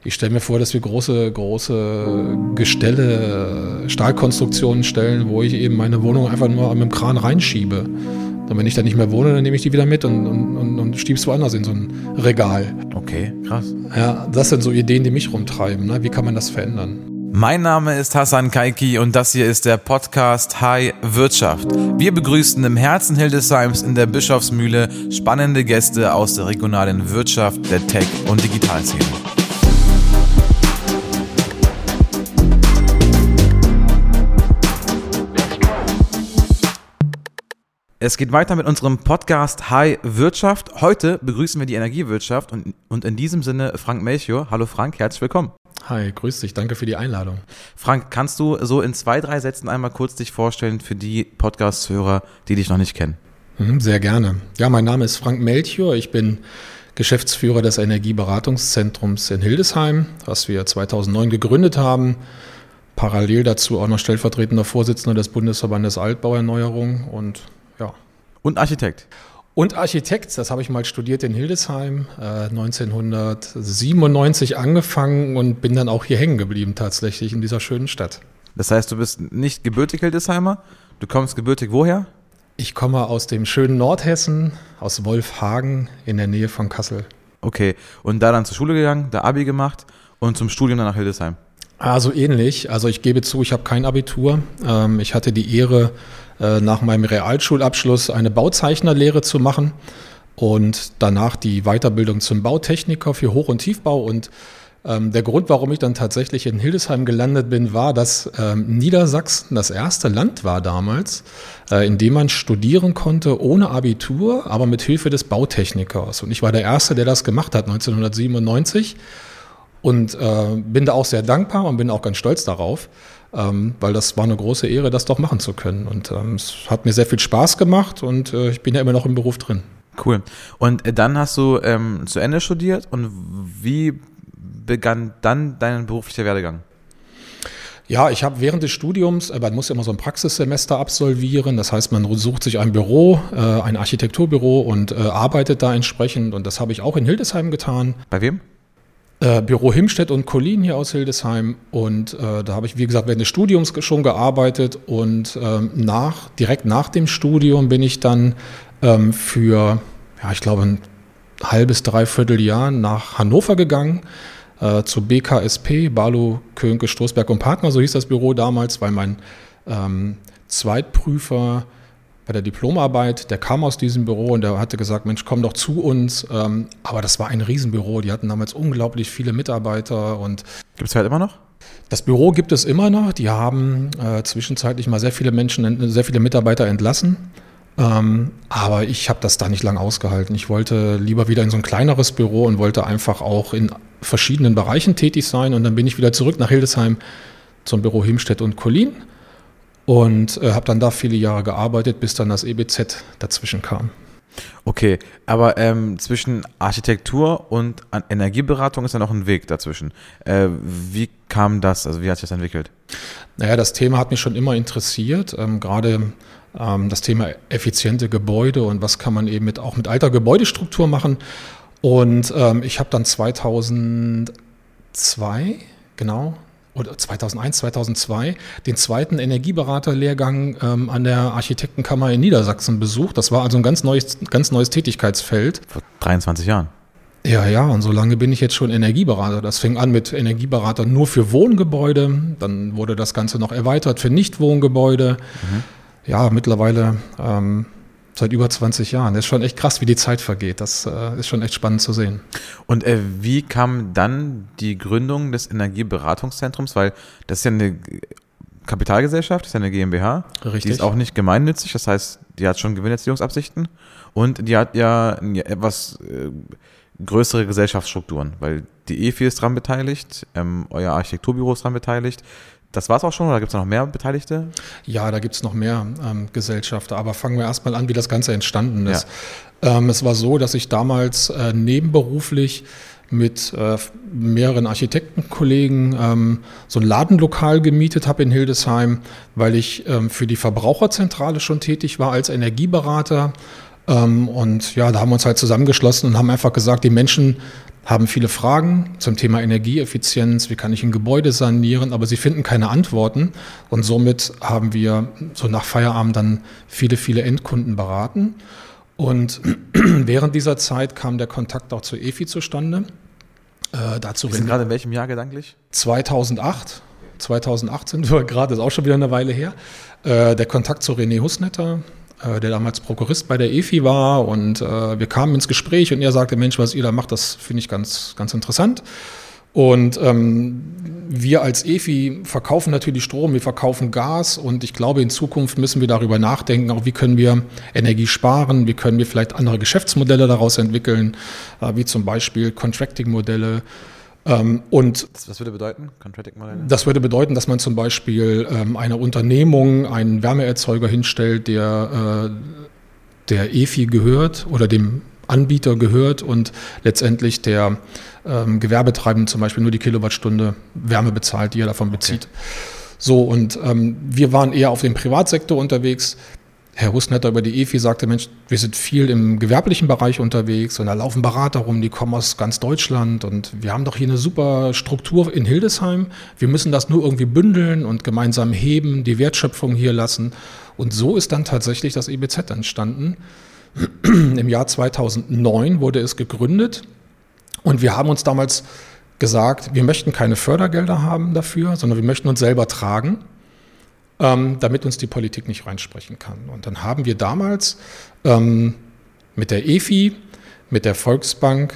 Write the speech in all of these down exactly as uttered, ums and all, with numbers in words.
Ich stelle mir vor, dass wir große, große Gestelle, Stahlkonstruktionen stellen, wo ich eben meine Wohnung einfach nur mit dem Kran reinschiebe. Und wenn ich da nicht mehr wohne, dann nehme ich die wieder mit und, und, und schiebe es woanders in so ein Regal. Okay, krass. Ja, das sind so Ideen, die mich rumtreiben. Ne? Wie kann man das verändern? Mein Name ist Hassan Kaiki und das hier ist der Podcast Hi Wirtschaft. Wir begrüßen im Herzen Hildesheims in der Bischofsmühle spannende Gäste aus der regionalen Wirtschaft, der Tech- und Digitalszene. Es geht weiter mit unserem Podcast Hi Wirtschaft. Heute begrüßen wir die Energiewirtschaft und, und in diesem Sinne Frank Melchior. Hallo Frank, herzlich willkommen. Hi, grüß dich, danke für die Einladung. Frank, kannst du so in zwei, drei Sätzen einmal kurz dich vorstellen für die Podcast-Hörer, die dich noch nicht kennen? Sehr gerne. Ja, mein Name ist Frank Melchior. Ich bin Geschäftsführer des Energieberatungszentrums in Hildesheim, was wir zweitausendneun gegründet haben. Parallel dazu auch noch stellvertretender Vorsitzender des Bundesverbandes Altbauerneuerung und ja. Und Architekt. Und Architekt, das habe ich mal studiert in Hildesheim, äh, neunzehnhundertsiebenundneunzig angefangen und bin dann auch hier hängen geblieben tatsächlich in dieser schönen Stadt. Das heißt, du bist nicht gebürtig Hildesheimer, du kommst gebürtig woher? Ich komme aus dem schönen Nordhessen, aus Wolfhagen in der Nähe von Kassel. Okay, und da dann zur Schule gegangen, da Abi gemacht und zum Studium dann nach Hildesheim? Also ähnlich, also ich gebe zu, ich habe kein Abitur. Ähm, ich hatte die Ehre, äh, nach meinem Realschulabschluss eine Bauzeichnerlehre zu machen und danach die Weiterbildung zum Bautechniker für Hoch- und Tiefbau. Und ähm, der Grund, warum ich dann tatsächlich in Hildesheim gelandet bin, war, dass ähm, Niedersachsen das erste Land war damals, äh, in dem man studieren konnte ohne Abitur, aber mit Hilfe des Bautechnikers. Und ich war der Erste, der das gemacht hat, neunzehnhundertsiebenundneunzig. Und äh, bin da auch sehr dankbar und bin auch ganz stolz darauf, ähm, weil das war eine große Ehre, das doch machen zu können. Und ähm, es hat mir sehr viel Spaß gemacht und äh, ich bin ja immer noch im Beruf drin. Cool. Und äh, dann hast du ähm, zu Ende studiert und wie begann dann dein beruflicher Werdegang? Ja, ich habe während des Studiums, äh, man muss ja immer so ein Praxissemester absolvieren, das heißt, man sucht sich ein Büro, äh, ein Architekturbüro und äh, arbeitet da entsprechend und das habe ich auch in Hildesheim getan. Bei wem? Äh, Büro Himstedt und Collin hier aus Hildesheim und äh, da habe ich, wie gesagt, während des Studiums schon gearbeitet und ähm, nach, direkt nach dem Studium bin ich dann ähm, für, ja, ich glaube, ein halbes, dreiviertel Jahr nach Hannover gegangen, äh, zu B K S P, Barlow, Könke, Stoßberg und Partner, so hieß das Büro damals, weil mein ähm, Zweitprüfer bei der Diplomarbeit, der kam aus diesem Büro und der hatte gesagt, Mensch, komm doch zu uns. Ähm, aber das war ein Riesenbüro, die hatten damals unglaublich viele Mitarbeiter. Und gibt es halt immer noch? Das Büro gibt es immer noch. Die haben äh, zwischenzeitlich mal sehr viele Menschen, sehr viele Mitarbeiter entlassen. Ähm, aber ich habe das da nicht lange ausgehalten. Ich wollte lieber wieder in so ein kleineres Büro und wollte einfach auch in verschiedenen Bereichen tätig sein. Und dann bin ich wieder zurück nach Hildesheim zum Büro Himstedt und Collin. Und äh, habe dann da viele Jahre gearbeitet, bis dann das E B Z dazwischen kam. Okay, aber ähm, zwischen Architektur und Energieberatung ist ja noch ein Weg dazwischen. Äh, wie kam das, also wie hat sich das entwickelt? Naja, das Thema hat mich schon immer interessiert, ähm, gerade ähm, das Thema effiziente Gebäude und was kann man eben mit, auch mit alter Gebäudestruktur machen. Und ähm, ich habe dann zweitausendzwei, genau, oder zweitausendeins, zweitausendzwei den zweiten Energieberaterlehrgang ähm, an der Architektenkammer in Niedersachsen besucht. Das war also ein ganz neues, ganz neues Tätigkeitsfeld. Vor dreiundzwanzig Jahren. Ja, ja, und so lange bin ich jetzt schon Energieberater. Das fing an mit Energieberater nur für Wohngebäude. Dann wurde das Ganze noch erweitert für Nichtwohngebäude. Mhm. Ja, mittlerweile ähm, seit über zwanzig Jahren. Das ist schon echt krass, wie die Zeit vergeht. Das äh, ist schon echt spannend zu sehen. Und äh, wie kam dann die Gründung des Energieberatungszentrums? Weil das ist ja eine Kapitalgesellschaft, das ist ja eine GmbH. Richtig. Die ist auch nicht gemeinnützig, das heißt, die hat schon Gewinnerzielungsabsichten und die hat ja etwas äh, größere Gesellschaftsstrukturen, weil die E F I ist dran beteiligt, ähm, euer Architekturbüro ist dran beteiligt. Das war es auch schon, oder gibt es noch mehr Beteiligte? Ja, da gibt es noch mehr ähm, Gesellschafter, aber fangen wir erstmal an, wie das Ganze entstanden ist. Ja. Ähm, es war so, dass ich damals äh, nebenberuflich mit äh, mehreren Architektenkollegen ähm, so ein Ladenlokal gemietet habe in Hildesheim, weil ich ähm, für die Verbraucherzentrale schon tätig war als Energieberater. Ähm, und ja, da haben wir uns halt zusammengeschlossen und haben einfach gesagt, die Menschen haben viele Fragen zum Thema Energieeffizienz, wie kann ich ein Gebäude sanieren, aber sie finden keine Antworten. Und somit haben wir so nach Feierabend dann viele, viele Endkunden beraten. Und während dieser Zeit kam der Kontakt auch zur E F I zustande. Äh, dazu wir sind gerade in welchem Jahr gedanklich? zweitausendacht. zweitausendacht sind wir gerade, ist auch schon wieder eine Weile her. Äh, der Kontakt zu René Husnetter, äh, der damals Prokurist bei der E F I war, und äh, wir kamen ins Gespräch und er sagte, Mensch, was ihr da macht, das finde ich ganz, ganz interessant. Und ähm, wir als E F I verkaufen natürlich Strom, wir verkaufen Gas, und ich glaube, in Zukunft müssen wir darüber nachdenken, auch wie können wir Energie sparen, wie können wir vielleicht andere Geschäftsmodelle daraus entwickeln, äh, wie zum Beispiel Contracting-Modelle. Ähm, und Was würde bedeuten, Contracting-Modelle? Das würde bedeuten, dass man zum Beispiel ähm, einer Unternehmung einen Wärmeerzeuger hinstellt, der äh, der E F I gehört oder dem Anbieter gehört, und letztendlich der ähm, Gewerbetreibende zum Beispiel nur die Kilowattstunde Wärme bezahlt, die er davon bezieht. Okay. So, und ähm, wir waren eher auf dem Privatsektor unterwegs. Herr Husnetter über die E F I sagte, Mensch, wir sind viel im gewerblichen Bereich unterwegs, und da laufen Berater rum, die kommen aus ganz Deutschland, und wir haben doch hier eine super Struktur in Hildesheim. Wir müssen das nur irgendwie bündeln und gemeinsam heben, die Wertschöpfung hier lassen. Und so ist dann tatsächlich das E B Z entstanden. Im Jahr zweitausendneun wurde es gegründet, und wir haben uns damals gesagt, wir möchten keine Fördergelder haben dafür, sondern wir möchten uns selber tragen, ähm, damit uns die Politik nicht reinsprechen kann. Und dann haben wir damals ähm, mit der E F I, mit der Volksbank,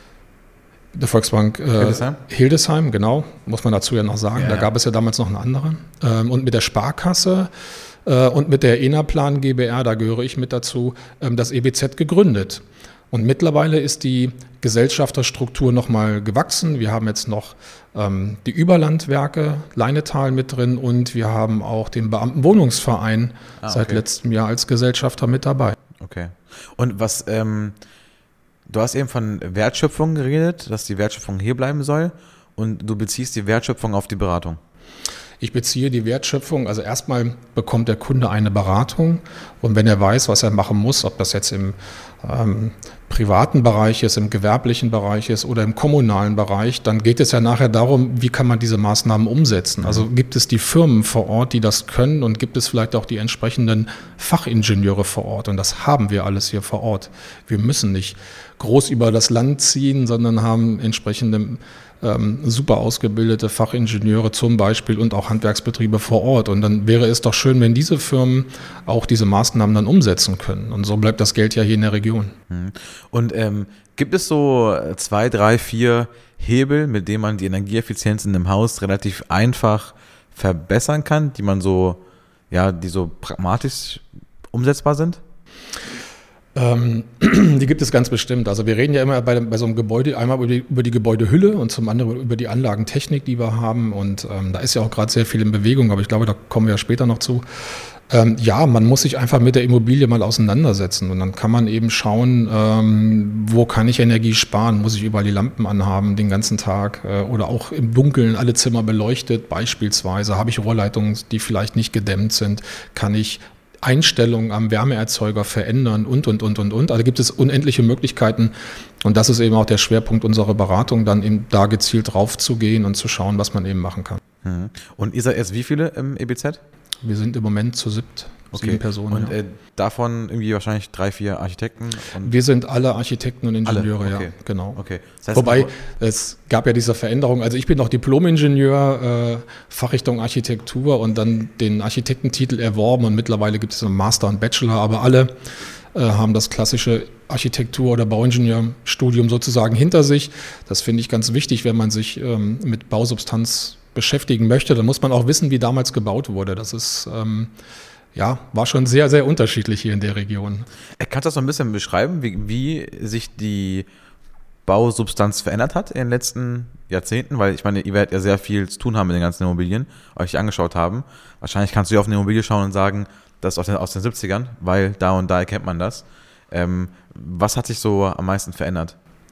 der Volksbank äh, Hildesheim? Hildesheim, genau, muss man dazu ja noch sagen, ja, da gab es ja damals noch eine andere, ähm, und mit der Sparkasse äh, und mit der Enaplan GbR, da gehöre ich mit dazu, ähm, das E B Z gegründet. Und mittlerweile ist die Gesellschafterstruktur nochmal gewachsen. Wir haben jetzt noch ähm, die Überlandwerke Leinetal mit drin, und wir haben auch den Beamtenwohnungsverein ah, okay. seit letztem Jahr als Gesellschafter mit dabei. Okay. Und was, ähm, du hast eben von Wertschöpfung geredet, dass die Wertschöpfung hier bleiben soll, und du beziehst die Wertschöpfung auf die Beratung. Ich beziehe die Wertschöpfung, also erstmal bekommt der Kunde eine Beratung, und wenn er weiß, was er machen muss, ob das jetzt im ähm, privaten Bereich ist, im gewerblichen Bereich ist oder im kommunalen Bereich, dann geht es ja nachher darum, wie kann man diese Maßnahmen umsetzen. Also gibt es die Firmen vor Ort, die das können, und gibt es vielleicht auch die entsprechenden Fachingenieure vor Ort, und das haben wir alles hier vor Ort. Wir müssen nicht groß über das Land ziehen, sondern haben entsprechende Ähm, super ausgebildete Fachingenieure zum Beispiel und auch Handwerksbetriebe vor Ort. Und dann wäre es doch schön, wenn diese Firmen auch diese Maßnahmen dann umsetzen können. Und so bleibt das Geld ja hier in der Region. Und ähm, gibt es so zwei, drei, vier Hebel, mit denen man die Energieeffizienz in einem Haus relativ einfach verbessern kann, die man so, ja, die so pragmatisch umsetzbar sind? Ähm, die gibt es ganz bestimmt. Also wir reden ja immer bei, bei so einem Gebäude einmal über die, über die Gebäudehülle und zum anderen über die Anlagentechnik, die wir haben. Und ähm, da ist ja auch gerade sehr viel in Bewegung, aber ich glaube, da kommen wir ja später noch zu. Ähm, ja, man muss sich einfach mit der Immobilie mal auseinandersetzen, und dann kann man eben schauen, ähm, wo kann ich Energie sparen? Muss ich überall die Lampen anhaben den ganzen Tag äh, oder auch im Dunkeln alle Zimmer beleuchtet beispielsweise? Habe ich Rohrleitungen, die vielleicht nicht gedämmt sind? Kann ich Einstellungen am Wärmeerzeuger verändern und, und, und, und, und. Also gibt es unendliche Möglichkeiten, und das ist eben auch der Schwerpunkt unserer Beratung, dann eben da gezielt drauf zu gehen und zu schauen, was man eben machen kann. Und ihr seid jetzt wie viele im E B Z? Wir sind im Moment zu siebt, okay. sieben Personen. Und ja. äh, davon irgendwie wahrscheinlich drei, vier Architekten? Und wir sind alle Architekten und Ingenieure, alle? Okay. ja, genau. Okay. Das heißt, wobei, es gab ja diese Veränderung, also ich bin noch Diplom-Ingenieur, äh, Fachrichtung Architektur, und dann den Architektentitel erworben, und mittlerweile gibt es einen Master und Bachelor, aber alle äh, haben das klassische Architektur- oder Bauingenieurstudium sozusagen hinter sich. Das finde ich ganz wichtig, wenn man sich ähm, mit Bausubstanz beschäftigen möchte, dann muss man auch wissen, wie damals gebaut wurde. Das ist, ähm, ja, war schon sehr, sehr unterschiedlich hier in der Region. Kannst du das so ein bisschen beschreiben, wie, wie sich die Bausubstanz verändert hat in den letzten Jahrzehnten? Weil ich meine, ihr werdet ja sehr viel zu tun haben mit den ganzen Immobilien, euch angeschaut haben. Wahrscheinlich kannst du ja auf eine Immobilie schauen und sagen, das ist aus den, aus den siebzigern, weil da und da erkennt man das. Ähm, was hat sich so am meisten verändert?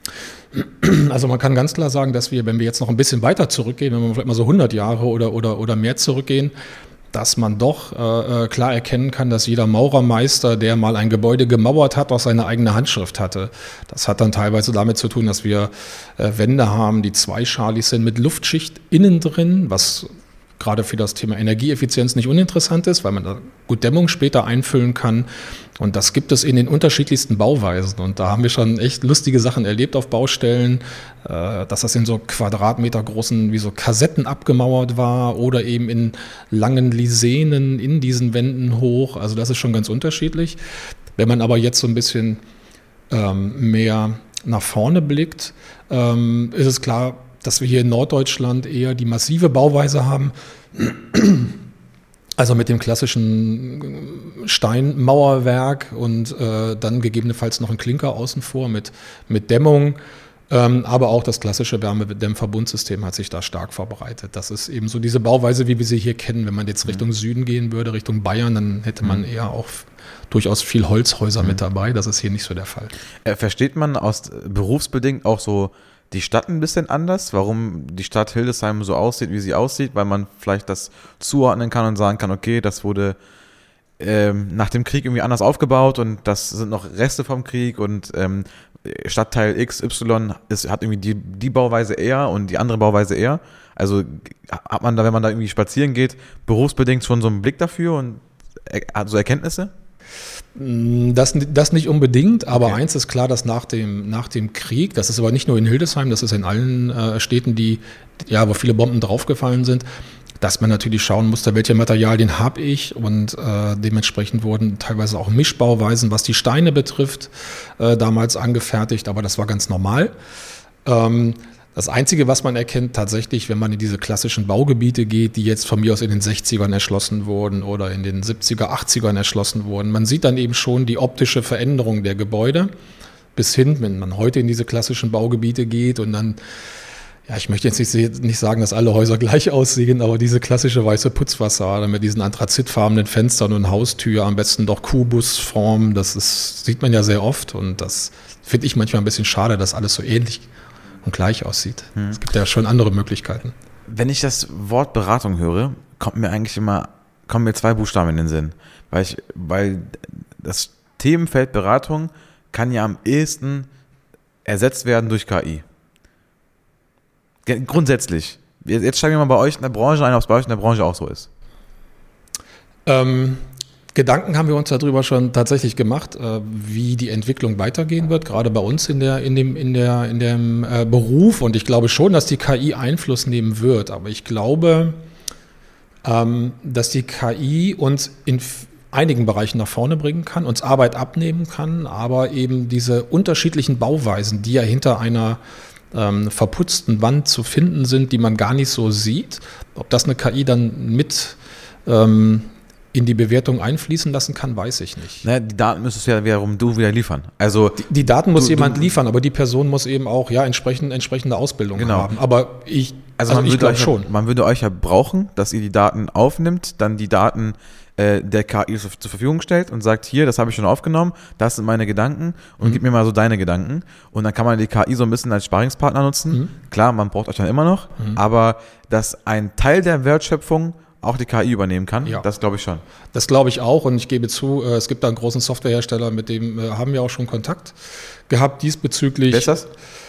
Also man kann ganz klar sagen, dass wir, wenn wir jetzt noch ein bisschen weiter zurückgehen, wenn wir vielleicht mal so hundert Jahre oder, oder, oder mehr zurückgehen, dass man doch äh, klar erkennen kann, dass jeder Maurermeister, der mal ein Gebäude gemauert hat, auch seine eigene Handschrift hatte. Das hat dann teilweise damit zu tun, dass wir äh, Wände haben, die zweischalig sind mit Luftschicht innen drin, was gerade für das Thema Energieeffizienz nicht uninteressant ist, weil man da gut Dämmung später einfüllen kann. Und das gibt es in den unterschiedlichsten Bauweisen. Und da haben wir schon echt lustige Sachen erlebt auf Baustellen, äh, dass das in so Quadratmeter großen, wie so Kassetten abgemauert war oder eben in langen Lisenen in diesen Wänden hoch. Also das ist schon ganz unterschiedlich. Wenn man aber jetzt so ein bisschen ähm, mehr nach vorne blickt, ähm, ist es klar, dass wir hier in Norddeutschland eher die massive Bauweise haben, also mit dem klassischen Steinmauerwerk und äh, dann gegebenenfalls noch ein Klinker außen vor mit, mit Dämmung, ähm, aber auch das klassische Wärmedämmverbundsystem hat sich da stark verbreitet. Das ist eben so diese Bauweise, wie wir sie hier kennen. Wenn man jetzt Richtung Süden gehen würde, Richtung Bayern, dann hätte man eher auch durchaus viel Holzhäuser mit dabei. Das ist hier nicht so der Fall. Äh, versteht man aus berufsbedingt auch so die Stadt ein bisschen anders, warum die Stadt Hildesheim so aussieht, wie sie aussieht, weil man vielleicht das zuordnen kann und sagen kann, okay, das wurde ähm, nach dem Krieg irgendwie anders aufgebaut und das sind noch Reste vom Krieg und ähm, Stadtteil X Y ist, hat irgendwie die, die Bauweise eher und die andere Bauweise eher. Also hat man da, wenn man da irgendwie spazieren geht, berufsbedingt schon so einen Blick dafür und hat so Erkenntnisse? Das, das nicht unbedingt, aber Okay. Eins ist klar, dass nach dem, nach dem Krieg, das ist aber nicht nur in Hildesheim, das ist in allen äh, Städten, die, ja, wo viele Bomben draufgefallen sind, dass man natürlich schauen musste, welche Materialien habe ich und äh, dementsprechend wurden teilweise auch Mischbauweisen, was die Steine betrifft, äh, damals angefertigt, aber das war ganz normal. Ähm, Das Einzige, was man erkennt, tatsächlich, wenn man in diese klassischen Baugebiete geht, die jetzt von mir aus in den sechzigern erschlossen wurden oder in den siebziger, achtzigern erschlossen wurden, man sieht dann eben schon die optische Veränderung der Gebäude bis hin, wenn man heute in diese klassischen Baugebiete geht und dann, ja, ich möchte jetzt nicht, nicht sagen, dass alle Häuser gleich aussehen, aber diese klassische weiße Putzfassade mit diesen anthrazitfarbenen Fenstern und Haustür, am besten doch Kubusform, das ist, sieht man ja sehr oft und das finde ich manchmal ein bisschen schade, dass alles so ähnlich und gleich aussieht. Hm. Es gibt ja schon andere Möglichkeiten. Wenn ich das Wort Beratung höre, kommt mir eigentlich immer, kommen mir zwei Buchstaben in den Sinn. Weil ich, weil das Themenfeld Beratung kann ja am ehesten ersetzt werden durch K I. Grundsätzlich. Jetzt steigen wir mal bei euch in der Branche ein, ob es bei euch in der Branche auch so ist. Ähm, Gedanken haben wir uns darüber schon tatsächlich gemacht, äh, wie die Entwicklung weitergehen wird, gerade bei uns in der, in dem, in der, in dem äh, Beruf. Und ich glaube schon, dass die K I Einfluss nehmen wird. Aber ich glaube, ähm, dass die K I uns in f- einigen Bereichen nach vorne bringen kann, uns Arbeit abnehmen kann, aber eben diese unterschiedlichen Bauweisen, die ja hinter einer ähm, verputzten Wand zu finden sind, die man gar nicht so sieht, ob das eine K I dann mit ähm, in die Bewertung einfließen lassen kann, weiß ich nicht. Ne, die Daten müsstest du ja wiederum du wieder liefern. Also Die, die Daten muss du, jemand du, liefern, aber die Person muss eben auch ja entsprechend, entsprechende Ausbildung Genau. haben. Aber ich, also, also man, ich würde glaube euch schon. Ja, man würde euch ja brauchen, dass ihr die Daten aufnimmt, dann die Daten äh, der K I zur, zur Verfügung stellt und sagt, hier, das habe ich schon aufgenommen, das sind meine Gedanken und Mhm. gib mir mal so deine Gedanken. Und dann kann man die K I so ein bisschen als Sparringspartner nutzen. Mhm. Klar, man braucht euch dann immer noch, Mhm. aber dass ein Teil der Wertschöpfung auch die K I übernehmen kann, Ja. das glaube ich schon. Das glaube ich auch und ich gebe zu, äh, es gibt da einen großen Softwarehersteller, mit dem äh, haben wir auch schon Kontakt gehabt diesbezüglich. Wer ist das?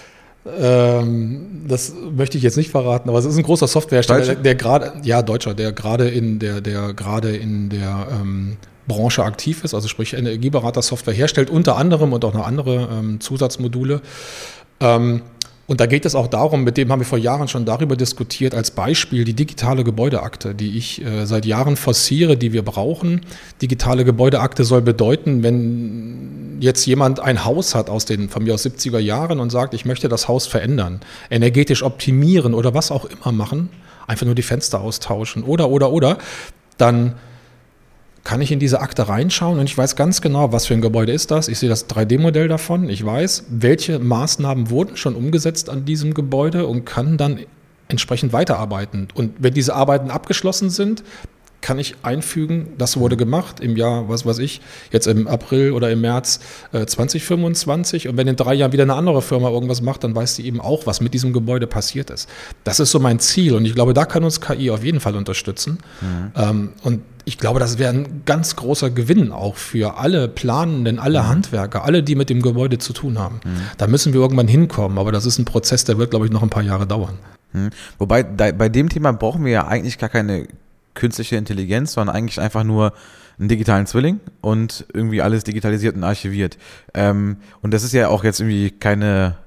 Ähm, das möchte ich jetzt nicht verraten, aber es ist ein großer Softwarehersteller, Deutsche? der, der gerade, ja, Deutscher, der gerade in der, der gerade in der ähm, Branche aktiv ist, also sprich Energieberater-Software herstellt, unter anderem und auch noch andere ähm, Zusatzmodule. Ähm, und da geht es auch darum, mit dem haben wir vor Jahren schon darüber diskutiert, als Beispiel die digitale Gebäudeakte, die ich äh, seit Jahren forciere, die wir brauchen. Digitale Gebäudeakte soll bedeuten, wenn jetzt jemand ein Haus hat aus den von mir aus siebziger Jahren und sagt, ich möchte das Haus verändern, energetisch optimieren oder was auch immer machen, einfach nur die Fenster austauschen oder, oder, oder, dann kann ich in diese Akte reinschauen und ich weiß ganz genau, was für ein Gebäude ist das. Ich sehe das drei D Modell davon. Ich weiß, welche Maßnahmen wurden schon umgesetzt an diesem Gebäude und kann dann entsprechend weiterarbeiten. Und wenn diese Arbeiten abgeschlossen sind, kann ich einfügen, das wurde gemacht im Jahr, was weiß ich, jetzt im April oder im März äh, zwanzig fünfundzwanzig. Und wenn in drei Jahren wieder eine andere Firma irgendwas macht, dann weiß die eben auch, was mit diesem Gebäude passiert ist. Das ist so mein Ziel. Und ich glaube, da kann uns K I auf jeden Fall unterstützen. Mhm. Ähm, und ich glaube, das wäre ein ganz großer Gewinn auch für alle Planenden, alle mhm. Handwerker, alle, die mit dem Gebäude zu tun haben. Mhm. Da müssen wir irgendwann hinkommen. Aber das ist ein Prozess, der wird, glaube ich, noch ein paar Jahre dauern. Mhm. Wobei, da, bei dem Thema brauchen wir ja eigentlich gar keine künstliche Intelligenz, sondern eigentlich einfach nur einen digitalen Zwilling und irgendwie alles digitalisiert und archiviert. Ähm, und das ist ja auch jetzt irgendwie keine,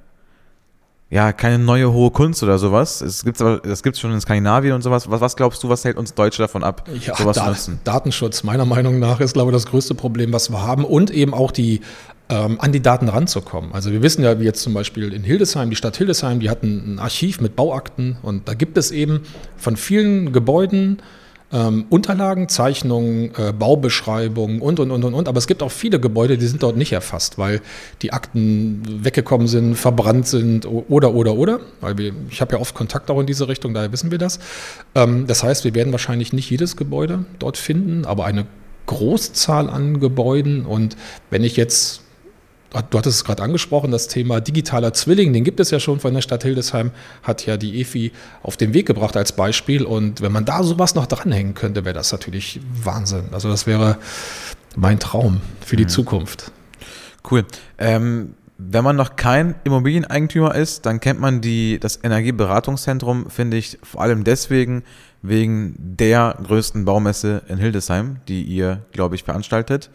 ja, keine neue hohe Kunst oder sowas. Es gibt's aber, das gibt's schon in Skandinavien und sowas. Was, was glaubst du, was hält uns Deutsche davon ab, ja, sowas da, zu nutzen? Datenschutz, meiner Meinung nach, ist, glaube ich, das größte Problem, was wir haben. Und eben auch die ähm, an die Daten ranzukommen. Also wir wissen ja, wie jetzt zum Beispiel in Hildesheim, die Stadt Hildesheim, die hatten ein Archiv mit Bauakten und da gibt es eben von vielen Gebäuden Ähm, Unterlagen, Zeichnungen, äh, Baubeschreibungen und, und, und, und, und. Aber es gibt auch viele Gebäude, die sind dort nicht erfasst, weil die Akten weggekommen sind, verbrannt sind oder, oder, oder. Weil wir, ich habe ja oft Kontakt auch in diese Richtung, daher wissen wir das. Ähm, das heißt, wir werden wahrscheinlich nicht jedes Gebäude dort finden, aber eine Großzahl an Gebäuden. Und wenn ich jetzt, du hattest es gerade angesprochen, das Thema digitaler Zwilling, den gibt es ja schon von der Stadt Hildesheim, hat ja die E F I auf den Weg gebracht als Beispiel. Und wenn man da sowas noch dranhängen könnte, wäre das natürlich Wahnsinn. Also das wäre mein Traum für die mhm. Zukunft. Cool. Ähm, wenn man noch kein Immobilieneigentümer ist, dann kennt man die, das Energieberatungszentrum, finde ich, vor allem deswegen, wegen der größten Baumesse in Hildesheim, die ihr, glaube ich, veranstaltet.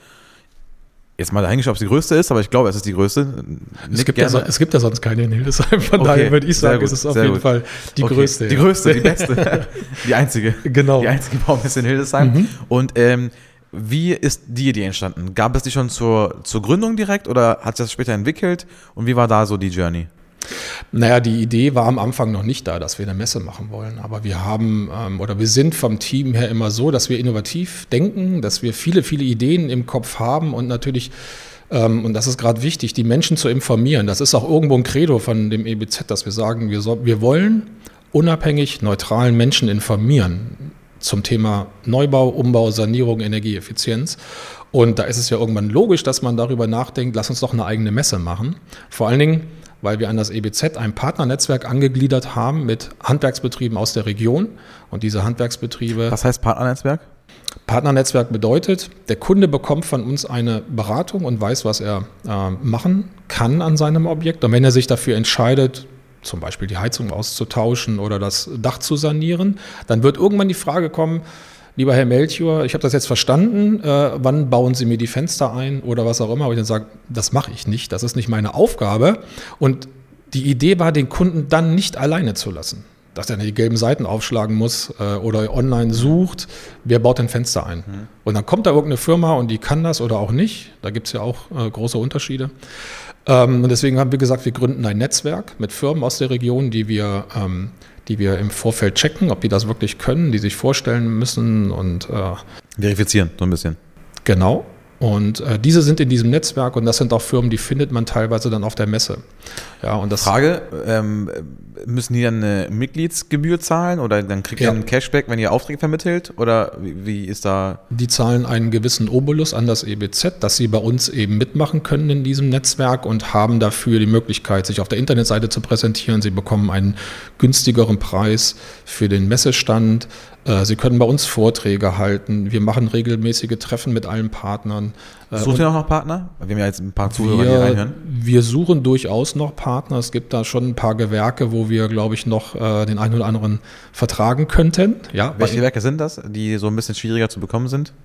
Jetzt mal dahingeschaut, ob es die größte ist, aber ich glaube, es ist die größte. Es gibt, ja, es gibt ja sonst keine in Hildesheim, von okay, daher würde ich sagen, gut, es ist auf jeden gut. Fall die okay. größte. Die ja. größte, die beste, die einzige. Genau. Die einzige Baumesse in Hildesheim. Mhm. Und ähm, wie ist die Idee entstanden? Gab es die schon zur, zur Gründung direkt oder hat sich das später entwickelt? Und wie war da so die Journey? Naja, die Idee war am Anfang noch nicht da, dass wir eine Messe machen wollen. Aber wir haben ähm, oder wir sind vom Team her immer so, dass wir innovativ denken, dass wir viele, viele Ideen im Kopf haben und natürlich, ähm, und das ist gerade wichtig, die Menschen zu informieren. Das ist auch irgendwo ein Credo von dem E B Z, dass wir sagen, wir, so, wir wollen unabhängig neutralen Menschen informieren zum Thema Neubau, Umbau, Sanierung, Energieeffizienz. Und da ist es ja irgendwann logisch, dass man darüber nachdenkt, lass uns doch eine eigene Messe machen. Vor allen Dingen, weil wir an das E B Z ein Partnernetzwerk angegliedert haben mit Handwerksbetrieben aus der Region. Und diese Handwerksbetriebe... Was heißt Partnernetzwerk? Partnernetzwerk bedeutet, der Kunde bekommt von uns eine Beratung und weiß, was er äh, machen kann an seinem Objekt. Und wenn er sich dafür entscheidet, zum Beispiel die Heizung auszutauschen oder das Dach zu sanieren, dann wird irgendwann die Frage kommen, lieber Herr Melchior, ich habe das jetzt verstanden, äh, wann bauen Sie mir die Fenster ein oder was auch immer. Aber ich dann sage, das mache ich nicht, das ist nicht meine Aufgabe. Und die Idee war, den Kunden dann nicht alleine zu lassen, dass er die gelben Seiten aufschlagen muss äh, oder online sucht, wer baut denn Fenster ein. Mhm. Und dann kommt da irgendeine Firma und die kann das oder auch nicht. Da gibt es ja auch äh, große Unterschiede. Ähm, und deswegen haben wir gesagt, wir gründen ein Netzwerk mit Firmen aus der Region, die wir... Ähm, die wir im Vorfeld checken, ob die das wirklich können, die sich vorstellen müssen und äh, verifizieren, so ein bisschen. Genau. Und äh, diese sind in diesem Netzwerk und das sind auch Firmen, die findet man teilweise dann auf der Messe. Ja, und das Frage, ähm, müssen die dann eine Mitgliedsgebühr zahlen oder dann kriegt ihr ja. einen Cashback, wenn ihr Aufträge vermittelt oder wie, wie ist da? Die zahlen einen gewissen Obolus an das E B Z, dass sie bei uns eben mitmachen können in diesem Netzwerk und haben dafür die Möglichkeit, sich auf der Internetseite zu präsentieren. Sie bekommen einen günstigeren Preis für den Messestand. Sie können bei uns Vorträge halten. Wir machen regelmäßige Treffen mit allen Partnern. Sucht ihr auch noch Partner? Wir haben ja jetzt ein paar Zuhörer, die reinhören. Wir suchen durchaus noch Partner. Es gibt da schon ein paar Gewerke, wo wir, glaube ich, noch äh, den einen oder anderen vertragen könnten. Ja, welche Gewerke sind das, die so ein bisschen schwieriger zu bekommen sind?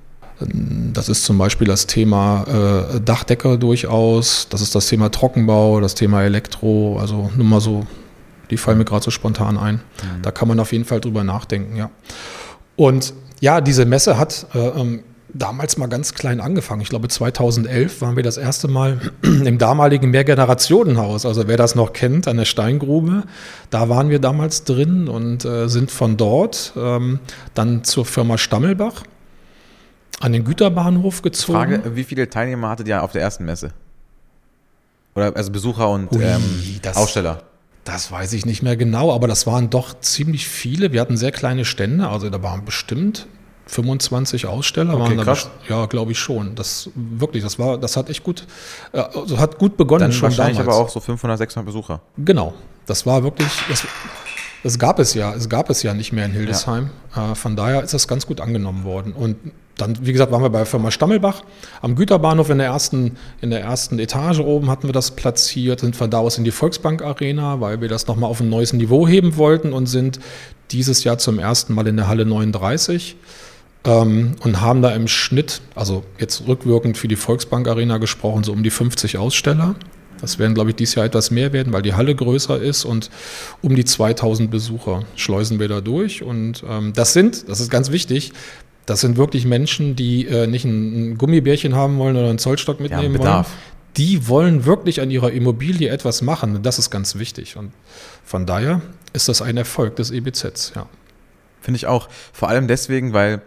Das ist zum Beispiel das Thema äh, Dachdecker durchaus. Das ist das Thema Trockenbau, das Thema Elektro. Also nur mal so. Die fallen mir gerade so spontan ein. Mhm. Da kann man auf jeden Fall drüber nachdenken, ja. Und ja, diese Messe hat äh, ähm, damals mal ganz klein angefangen. Ich glaube, zweitausendelf waren wir das erste Mal im damaligen Mehrgenerationenhaus. Also wer das noch kennt, an der Steingrube, da waren wir damals drin und äh, sind von dort ähm, dann zur Firma Stammelbach an den Güterbahnhof gezogen. Frage, wie viele Teilnehmer hattet ihr auf der ersten Messe? Oder also Besucher und Ui, ähm, Aussteller? Das weiß ich nicht mehr genau, aber das waren doch ziemlich viele. Wir hatten sehr kleine Stände, also da waren bestimmt fünfundzwanzig Aussteller Okay, waren da. krass. Ja, glaube ich schon. Das wirklich, das war, das hat echt gut, äh, also hat gut begonnen Dann schon wahrscheinlich damals. aber auch so fünfhundert, sechshundert Besucher. Genau, das war wirklich, das, das gab es ja, es gab es ja nicht mehr in Hildesheim. Äh, von daher ist das ganz gut angenommen worden. Und dann, wie gesagt, waren wir bei der Firma Stammelbach am Güterbahnhof in der ersten, in der ersten Etage oben hatten wir das platziert, sind von da aus in die Volksbank Arena, weil wir das nochmal auf ein neues Niveau heben wollten und sind dieses Jahr zum ersten Mal in der Halle neununddreißig ähm, und haben da im Schnitt, also jetzt rückwirkend für die Volksbank Arena gesprochen, so um die fünfzig Aussteller. Das werden, glaube ich, dieses Jahr etwas mehr werden, weil die Halle größer ist und um die zweitausend Besucher schleusen wir da durch. Und ähm, das sind, das ist ganz wichtig, das sind wirklich Menschen, die äh, nicht ein, ein Gummibärchen haben wollen oder einen Zollstock mitnehmen Ja, Bedarf. wollen. Die wollen wirklich an ihrer Immobilie etwas machen. Und das ist ganz wichtig. Und von daher ist das ein Erfolg des E B Zs, ja. Finde ich auch. Vor allem deswegen, weil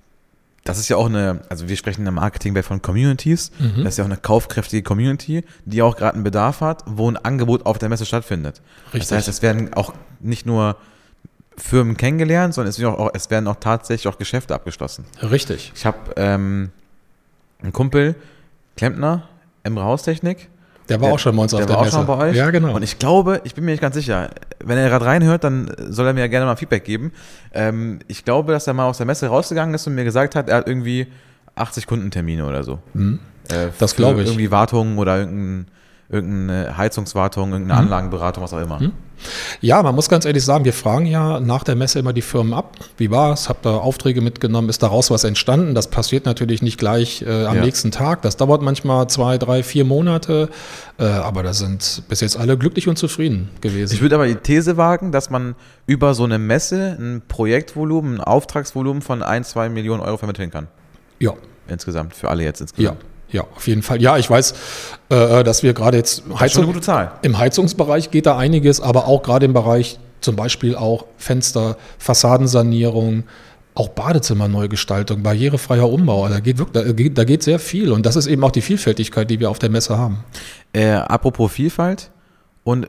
das ist ja auch eine, also wir sprechen in der Marketingwelt von Communities, Mhm. das ist ja auch eine kaufkräftige Community, die auch gerade einen Bedarf hat, wo ein Angebot auf der Messe stattfindet. Richtig. Das heißt, es werden auch nicht nur Firmen kennengelernt, sondern es werden auch, es werden auch tatsächlich auch Geschäfte abgeschlossen. Richtig. Ich habe ähm, einen Kumpel, Klempner, Emre Haustechnik. Der war Der- auch schon bei uns Der auf der war auch Messe. schon bei euch. Ja, genau. Und ich glaube, ich bin mir nicht ganz sicher, wenn er gerade reinhört, dann soll er mir ja gerne mal Feedback geben. Ähm, ich glaube, dass er mal aus der Messe rausgegangen ist und mir gesagt hat, er hat irgendwie achtzig Kundentermine oder so. Mhm. Äh, Das für glaube ich. Irgendwie Wartungen oder irgendein, irgendeine Heizungswartung, irgendeine Mhm. Anlagenberatung, was auch immer. Mhm. Ja, man muss ganz ehrlich sagen, wir fragen ja nach der Messe immer die Firmen ab. Wie war es? Habt ihr Aufträge mitgenommen? Ist daraus was entstanden? Das passiert natürlich nicht gleich äh, am Ja. nächsten Tag. Das dauert manchmal zwei, drei, vier Monate. Äh, aber da sind bis jetzt alle glücklich und zufrieden gewesen. Ich würde aber die These wagen, dass man über so eine Messe ein Projektvolumen, ein Auftragsvolumen von ein, zwei Millionen Euro vermitteln kann. ja, Insgesamt, für alle jetzt ja, insgesamt. ja, auf jeden Fall. Ja, ich weiß, äh, dass wir gerade jetzt Das ist schon eine Heizung, gute Zahl. im Heizungsbereich geht da einiges, aber auch gerade im Bereich zum Beispiel auch Fenster, Fassadensanierung, auch Badezimmer-Neugestaltung, barrierefreier Umbau. Da geht, wirklich, da, geht, da geht sehr viel und das ist eben auch die Vielfältigkeit, die wir auf der Messe haben. Äh, apropos Vielfalt und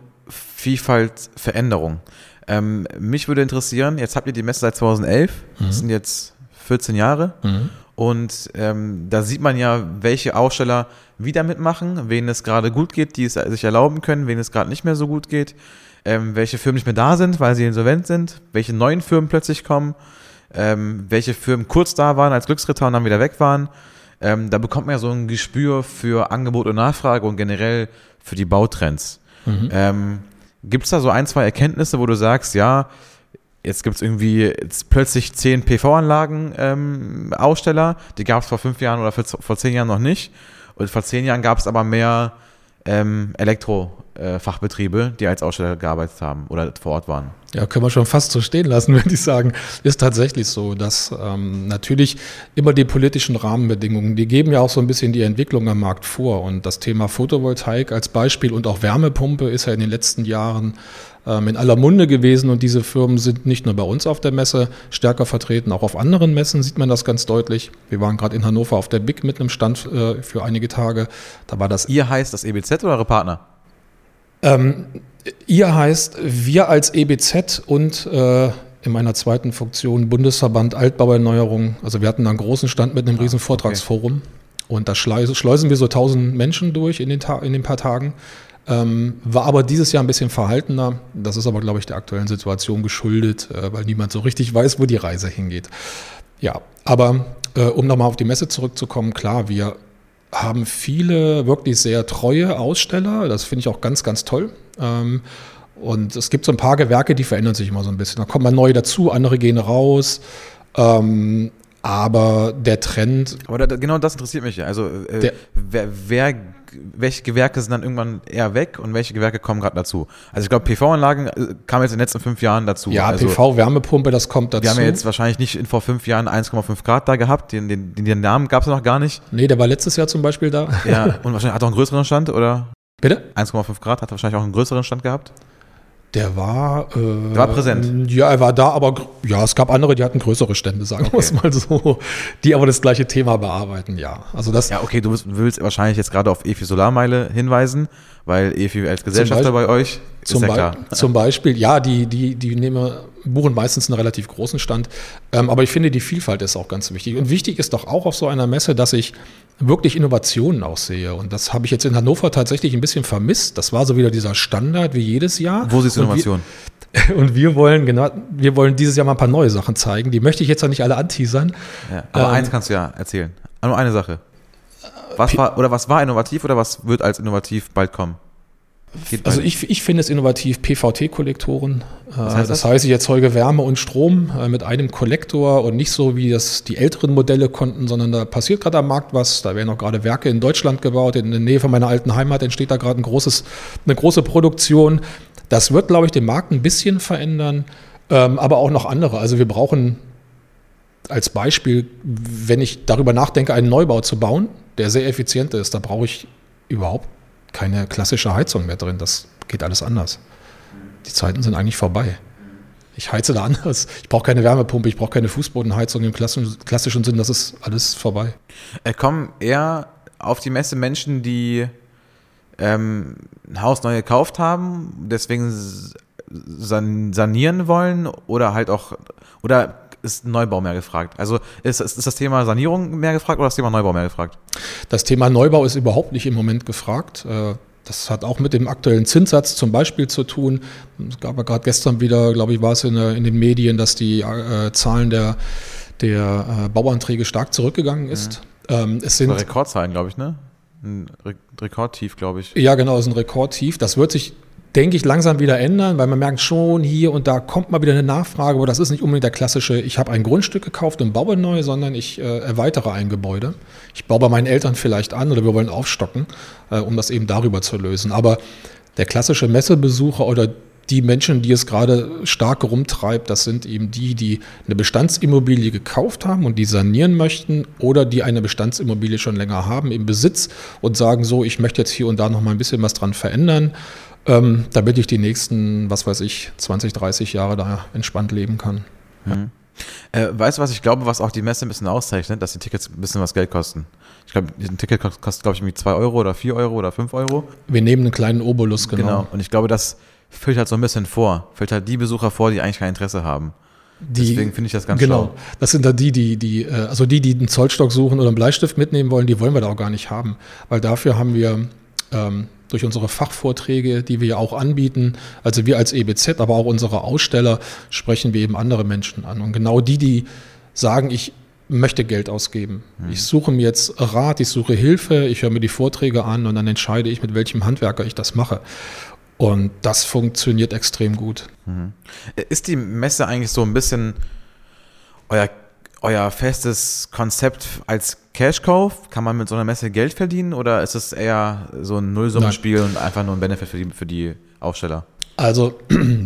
Vielfaltveränderung. Ähm, mich würde interessieren, jetzt habt ihr die Messe seit zweitausendelf, das sind jetzt vierzehn Jahre. Mhm. Und ähm, da sieht man ja, welche Aussteller wieder mitmachen, wen es gerade gut geht, die es sich erlauben können, wen es gerade nicht mehr so gut geht, ähm, welche Firmen nicht mehr da sind, weil sie insolvent sind, welche neuen Firmen plötzlich kommen, ähm, welche Firmen kurz da waren als Glücksritter und dann wieder weg waren. Ähm, da bekommt man ja so ein Gespür für Angebot und Nachfrage und generell für die Bautrends. Mhm. Ähm, gibt es da so ein, zwei Erkenntnisse, wo du sagst, ja, jetzt gibt es irgendwie jetzt plötzlich zehn P V-Anlagen ähm, Aussteller, die gab es vor fünf Jahren oder vor, vor zehn Jahren noch nicht. Und vor zehn Jahren gab es aber mehr ähm, Elektrofachbetriebe, äh, die als Aussteller gearbeitet haben oder vor Ort waren. Ja, können wir schon fast so stehen lassen, würde ich sagen. Ist tatsächlich so, dass ähm, natürlich immer die politischen Rahmenbedingungen, die geben ja auch so ein bisschen die Entwicklung am Markt vor. Und das Thema Photovoltaik als Beispiel und auch Wärmepumpe ist ja in den letzten Jahren ähm, in aller Munde gewesen. Und diese Firmen sind nicht nur bei uns auf der Messe stärker vertreten, auch auf anderen Messen sieht man das ganz deutlich. Wir waren gerade in Hannover auf der B I C mit einem Stand äh, für einige Tage. Da war das Ihr heißt das E B Z oder eure Partner? Ähm, ihr heißt wir als E B Z und äh, in meiner zweiten Funktion Bundesverband Altbauerneuerung. Also wir hatten da einen großen Stand mit einem Ah, riesen Vortragsforum und da schleusen, schleusen wir so tausend Menschen durch in den, Ta- in den paar Tagen. Ähm, war aber dieses Jahr ein bisschen verhaltener. Das ist aber, glaube ich, der aktuellen Situation geschuldet, äh, weil niemand so richtig weiß, wo die Reise hingeht. Ja, aber äh, um nochmal auf die Messe zurückzukommen, klar, wir haben viele wirklich sehr treue Aussteller. Das finde ich auch ganz, ganz toll. Ähm, und es gibt so ein paar Gewerke, die verändern sich immer so ein bisschen. Da kommt mal neue dazu, andere gehen raus. Ähm, aber der Trend. Aber da, genau das interessiert mich ja. Also äh, Der- wer, wer, welche Gewerke sind dann irgendwann eher weg und welche Gewerke kommen gerade dazu? Also ich glaube, P V-Anlagen äh, kamen jetzt in den letzten fünf Jahren dazu. Ja, also, P V-Wärmepumpe, das kommt dazu. wir haben ja jetzt wahrscheinlich nicht in vor fünf Jahren eins Komma fünf Grad da gehabt. Den, den, den Namen gab es noch gar nicht. Nee, der war letztes Jahr zum Beispiel da. Ja, und wahrscheinlich hat er auch einen größeren Stand, oder? Bitte? eins Komma fünf Grad hat er wahrscheinlich auch einen größeren Stand gehabt. Der war, äh, Der war präsent. Ja, er war da, aber gr- ja, es gab andere, die hatten größere Stände, sagen wir es mal so, die aber das gleiche Thema bearbeiten, ja. Also das, Ja, okay, du willst, willst wahrscheinlich jetzt gerade auf E F I Solarmeile hinweisen, weil E F I als Gesellschafter Beispiel. bei euch Zum, ja Be- klar. zum Beispiel, ja, die, die, die nehmen, buchen meistens einen relativ großen Stand. Ähm, aber ich finde, die Vielfalt ist auch ganz wichtig. Und wichtig ist doch auch auf so einer Messe, dass ich wirklich Innovationen auch sehe. Und das habe ich jetzt in Hannover tatsächlich ein bisschen vermisst. Das war so wieder dieser Standard wie jedes Jahr. Wo siehst du Und Innovation? Wir, und wir wollen, genau, wir wollen dieses Jahr mal ein paar neue Sachen zeigen. Die möchte ich jetzt noch nicht alle anteasern. Ja, aber ähm, eins kannst du ja erzählen. Nur eine Sache. Was war, oder was war innovativ oder was wird als innovativ bald kommen? Geht Also bald. ich, ich finde es innovativ, P V T-Kollektoren. Was heißt das das? heißt, ich erzeuge Wärme und Strom äh, mit einem Kollektor und nicht so, wie das die älteren Modelle konnten, sondern da passiert gerade am Markt was. Da werden auch gerade Werke in Deutschland gebaut. In der Nähe von meiner alten Heimat entsteht da gerade ein großes, eine große Produktion. Das wird, glaube ich, den Markt ein bisschen verändern, ähm, aber auch noch andere. Also wir brauchen als Beispiel, wenn ich darüber nachdenke, einen Neubau zu bauen, der sehr effizient ist, da brauche ich überhaupt keine klassische Heizung mehr drin. Das geht alles anders. Die Zeiten sind eigentlich vorbei. Ich heize da anders. Ich brauche keine Wärmepumpe, ich brauche keine Fußbodenheizung im klassischen, klassischen Sinn. Das ist alles vorbei. Äh, kommen eher auf die Messe Menschen, die ähm, ein Haus neu gekauft haben, deswegen san- sanieren wollen oder halt auch, oder ist Neubau mehr gefragt? Also ist, ist das Thema Sanierung mehr gefragt oder das Thema Neubau mehr gefragt? Das Thema Neubau ist überhaupt nicht im Moment gefragt. Das hat auch mit dem aktuellen Zinssatz zum Beispiel zu tun. Es gab ja gerade gestern wieder, glaube ich, war es in, in den Medien, dass die äh, Zahlen der, der äh, Bauanträge stark zurückgegangen ist. Mhm. Ähm, es sind das war Rekordzahlen, glaube ich, ne? Ein Re- Rekordtief, glaube ich. Ja, genau, es ist ein Rekordtief. Das wird sich, denke ich, langsam wieder ändern, weil man merkt schon, hier und da kommt mal wieder eine Nachfrage, aber das ist nicht unbedingt der klassische, ich habe ein Grundstück gekauft und baue neu, sondern ich äh, erweitere ein Gebäude. Ich baue bei meinen Eltern vielleicht an oder wir wollen aufstocken, äh, um das eben darüber zu lösen. Aber der klassische Messebesucher oder die Menschen, die es gerade stark rumtreibt, das sind eben die, die eine Bestandsimmobilie gekauft haben und die sanieren möchten oder die eine Bestandsimmobilie schon länger haben im Besitz und sagen so, ich möchte jetzt hier und da noch mal ein bisschen was dran verändern, ähm, damit ich die nächsten, was weiß ich, zwanzig, dreißig Jahre da entspannt leben kann. Mhm. Äh, weißt du, was ich glaube, was auch die Messe ein bisschen auszeichnet, dass die Tickets ein bisschen was Geld kosten? Ich glaube, ein Ticket kostet, glaube ich, irgendwie zwei Euro oder vier Euro oder fünf Euro. Wir nehmen einen kleinen Obolus, genau. Genau, und ich glaube, das füllt halt so ein bisschen vor, füllt halt die Besucher vor, die eigentlich kein Interesse haben. Die, Deswegen finde ich das ganz genau, schlau. Das sind da die, die, die, äh, also die, die einen Zollstock suchen oder einen Bleistift mitnehmen wollen, die wollen wir da auch gar nicht haben. Weil dafür haben wir ähm, durch unsere Fachvorträge, die wir ja auch anbieten, also wir als E B Z, aber auch unsere Aussteller, sprechen wir eben andere Menschen an. Und genau die, die sagen, ich möchte Geld ausgeben. Hm. Ich suche mir jetzt Rat, ich suche Hilfe, ich höre mir die Vorträge an und dann entscheide ich, mit welchem Handwerker ich das mache. Und das funktioniert extrem gut. Mhm. Ist die Messe eigentlich so ein bisschen euer, euer festes Konzept als Cashkauf? Kann man mit so einer Messe Geld verdienen oder ist es eher so ein Nullsummenspiel und einfach nur ein Benefit für die, für die Aussteller? Also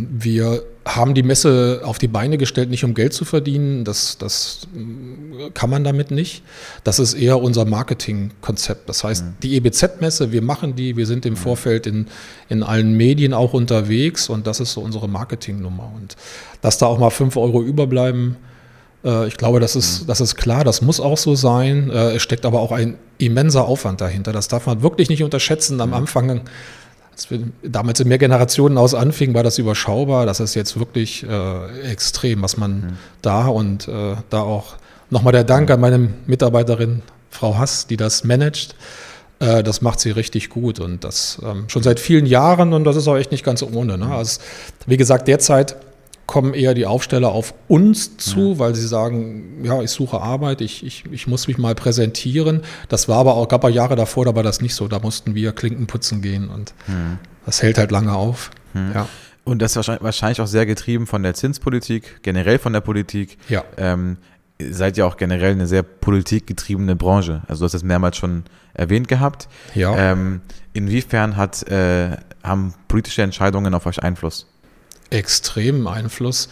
wir haben die Messe auf die Beine gestellt, nicht um Geld zu verdienen. Das, das kann man damit nicht. Das ist eher unser Marketingkonzept. Das heißt, mhm. die E B Z-Messe, wir machen die, wir sind im mhm. Vorfeld in, in allen Medien auch unterwegs und das ist so unsere Marketingnummer. Und dass da auch mal fünf Euro überbleiben, äh, ich glaube, das ist, mhm. das ist klar, das muss auch so sein. Äh, es steckt aber auch ein immenser Aufwand dahinter. Das darf man wirklich nicht unterschätzen. Am mhm. Anfang, als wir damals in mehr Generationen aus anfingen, war das überschaubar. Das ist jetzt wirklich äh, extrem, was man mhm. da und äh, da auch nochmal der Dank an meine Mitarbeiterin Frau Hass, die das managt. Äh, das macht sie richtig gut und das ähm, schon seit vielen Jahren und das ist auch echt nicht ganz ohne. Ne? Also, wie gesagt, derzeit kommen eher die Aufsteller auf uns zu, mhm. weil sie sagen, ja, ich suche Arbeit, ich, ich, ich muss mich mal präsentieren. Das war aber auch, gab ein Jahre davor, da war das nicht so. Da mussten wir Klinken putzen gehen und mhm. das hält halt lange auf. Mhm. Ja. Und das ist wahrscheinlich, wahrscheinlich auch sehr getrieben von der Zinspolitik, generell von der Politik. Ja. Ähm, seid ja auch generell eine sehr politikgetriebene Branche. Also du hast das mehrmals schon erwähnt gehabt. Ja. Ähm, inwiefern hat, äh, haben politische Entscheidungen auf euch Einfluss? Extremen Einfluss.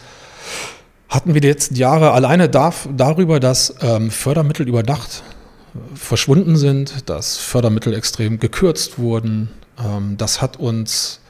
Hatten wir die letzten Jahre alleine darf, darüber, dass ähm, Fördermittel über Nacht verschwunden sind, dass Fördermittel extrem gekürzt wurden. Ähm, das hat uns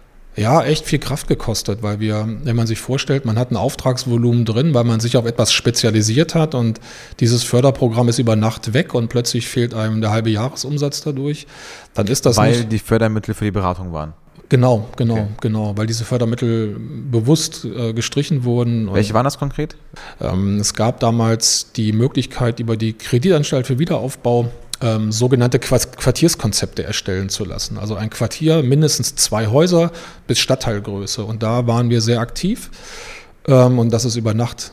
ja echt viel Kraft gekostet, weil wir, wenn man sich vorstellt, man hat ein Auftragsvolumen drin, weil man sich auf etwas spezialisiert hat und dieses Förderprogramm ist über Nacht weg und plötzlich fehlt einem der halbe Jahresumsatz dadurch, dann ist das Weil nicht, die Fördermittel für die Beratung waren. Genau, genau, Okay. genau, weil diese Fördermittel bewusst äh, gestrichen wurden. Welche waren das konkret? Ähm, es gab damals die Möglichkeit, über die Kreditanstalt für Wiederaufbau ähm, sogenannte Quartierskonzepte erstellen zu lassen. Also ein Quartier, mindestens zwei Häuser bis Stadtteilgröße. Und da waren wir sehr aktiv. Ähm, und das ist über Nacht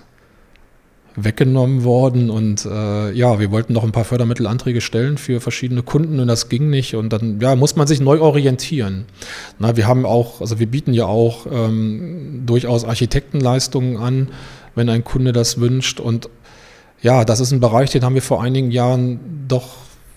weggenommen worden. Und äh, ja, wir wollten noch ein paar Fördermittelanträge stellen für verschiedene Kunden und das ging nicht. Und dann ja, muss man sich neu orientieren. Na, wir haben auch, also wir bieten ja auch ähm, durchaus Architektenleistungen an, wenn ein Kunde das wünscht. Und ja, das ist ein Bereich, den haben wir vor einigen Jahren doch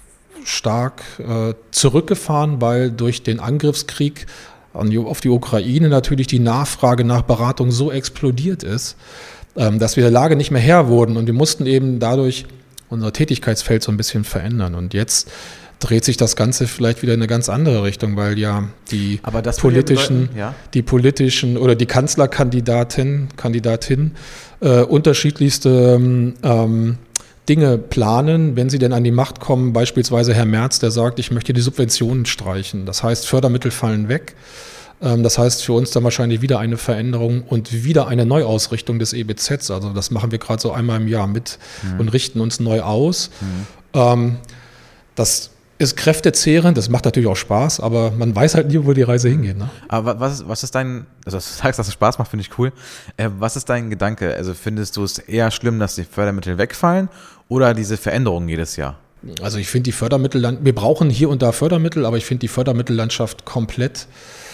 stark äh, zurückgefahren, weil durch den Angriffskrieg an die, auf die Ukraine natürlich die Nachfrage nach Beratung so explodiert ist, ähm, dass wir der Lage nicht mehr Herr wurden und wir mussten eben dadurch unser Tätigkeitsfeld so ein bisschen verändern. Und jetzt dreht sich das Ganze vielleicht wieder in eine ganz andere Richtung, weil ja die Aber das würde ja politischen, bedeuten, ja? die politischen oder die Kanzlerkandidatin, Kandidatin äh, unterschiedlichste ähm, Dinge planen, wenn sie denn an die Macht kommen. Beispielsweise Herr Merz, der sagt, ich möchte die Subventionen streichen. Das heißt, Fördermittel fallen weg. Ähm, das heißt für uns dann wahrscheinlich wieder eine Veränderung und wieder eine Neuausrichtung des E B Zs. Also das machen wir gerade so einmal im Jahr mit mhm. und richten uns neu aus. Mhm. Ähm, das ist kräftezehrend, das macht natürlich auch Spaß, aber man weiß halt nie, wo die Reise hingeht. Ne? Aber was, was ist dein, also du sagst, dass es Spaß macht, finde ich cool. Äh, was ist dein Gedanke? Also findest du es eher schlimm, dass die Fördermittel wegfallen oder diese Veränderungen jedes Jahr? Also ich finde die Fördermittel, wir brauchen hier und da Fördermittel, aber ich finde die Fördermittellandschaft komplett,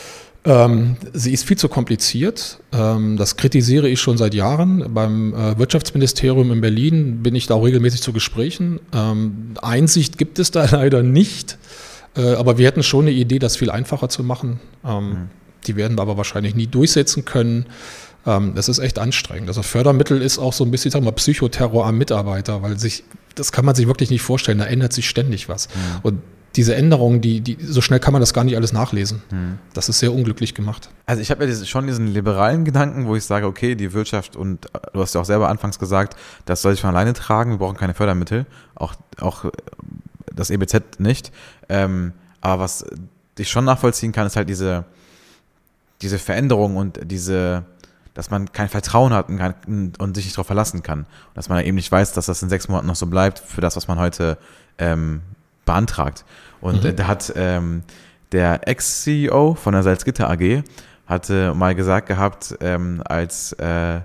ähm, sie ist viel zu kompliziert. Ähm, das kritisiere ich schon seit Jahren. Beim äh, Wirtschaftsministerium in Berlin bin ich da auch regelmäßig zu Gesprächen. Ähm, Einsicht gibt es da leider nicht, äh, aber wir hätten schon eine Idee, das viel einfacher zu machen. Ähm, mhm. Die werden wir aber wahrscheinlich nie durchsetzen können. Ähm, das ist echt anstrengend. Also Fördermittel ist auch so ein bisschen, ich sag mal, Psychoterror am Mitarbeiter, weil sich, das kann man sich wirklich nicht vorstellen. Da ändert sich ständig was. Mhm. Und diese Änderungen, die, die, so schnell kann man das gar nicht alles nachlesen. Hm. Das ist sehr unglücklich gemacht. Also ich habe ja diese, schon diesen liberalen Gedanken, wo ich sage, okay, die Wirtschaft und du hast ja auch selber anfangs gesagt, das soll sich von alleine tragen, wir brauchen keine Fördermittel, auch, auch das E B Z nicht. Ähm, aber was ich schon nachvollziehen kann, ist halt diese, diese Veränderung und diese, dass man kein Vertrauen hat und, kann, und sich nicht darauf verlassen kann. Und dass man eben nicht weiß, dass das in sechs Monaten noch so bleibt für das, was man heute ähm, beantragt. Und mhm. da hat ähm, der Ex-C E O von der Salzgitter A G hatte mal gesagt gehabt, ähm, als äh,